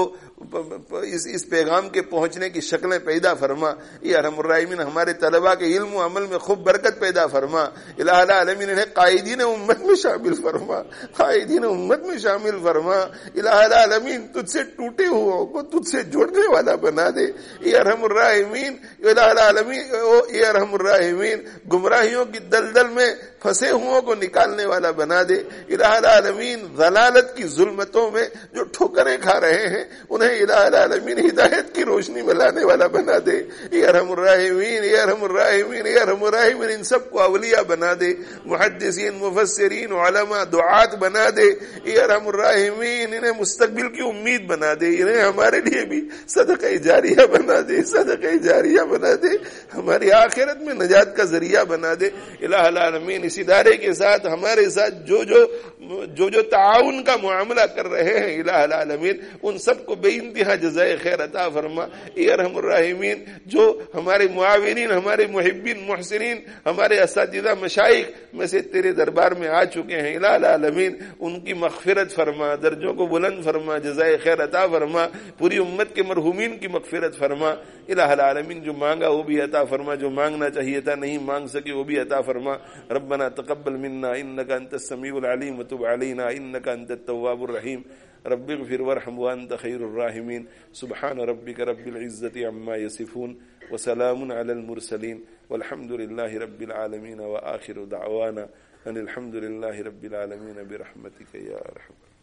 اس اس پیغام کے پہنچنے کی شکلیں پیدا فرما۔ اے ارحم الراحمین ہمارے طلباء کے علم و عمل میں خوب برکت پیدا فرما، الہ العالمین انہیں قائدین امت میں شامل فرما، قائدین امت میں شامل فرما، الہ العالمین تجھ سے ٹوٹے ہوا کو تجھ سے جوڑنے والا بنا دے۔ اے ارحم الراحمین الہ العالمین اے ارحم الراحمین گمراہیوں کی دلدل میں پھنسے ہوں کو نکالنے والا بنا دے، الہ العالمین ضلالت کی ظلمتوں میں جو ٹھوکریں کھا رہے ہیں انہیں الہ العالمین ہدایت کی روشنی میں لانے والا بنا دے۔ اے ارحم الراحمین اے ارحم الراحمین اے ارحم الراحمین ان سب کو اولیاء بنا دے، محدثین، مفسرین، علماء، دعات بنا دے۔ اے ارحم الراحمین انہیں مستقبل کی امید بنا دے، انہیں ہمارے لیے بھی صدقہ جاریہ بنا دے، صدقہ جاریہ بنا دے، ہماری آخرت میں نجات کا ذریعہ بنا دے۔ الہ العالمین اس ادارے کے ساتھ ہمارے ساتھ جو جو جو جو تعاون کا معاملہ کر رہے ہیں الہ العالمین ان سب کو بے انتہا جزائے خیر عطا فرما۔ اے ارحم الراحمین جو ہمارے معاونین، ہمارے محبین، محسنین، ہمارے اساتذہ، مشائخ میں سے تیرے دربار میں آ چکے ہیں الہ العالمین ان کی مغفرت فرما، درجوں کو بلند فرما، جزائے خیر عطا فرما، پوری امت کے مرحومین کی مغفرت فرما۔ الہ العالمین جو مانگا وہ بھی عطا فرما، جو مانگنا چاہیے تھا نہیں مانگ سکے وہ بھی عطا فرما۔ ربنا تقبل منا انک انت السمیع العلیم وتب علینا انک انت التواب الرحیم۔ رب اغفر وارحم وانت خیر الراحمین۔ سبحان ربک رب العزة عما یصفون وسلام علی المرسلین والحمد للہ رب العالمین وآخر دعوانا ان الحمد للہ رب العالمین برحمتک یا ارحم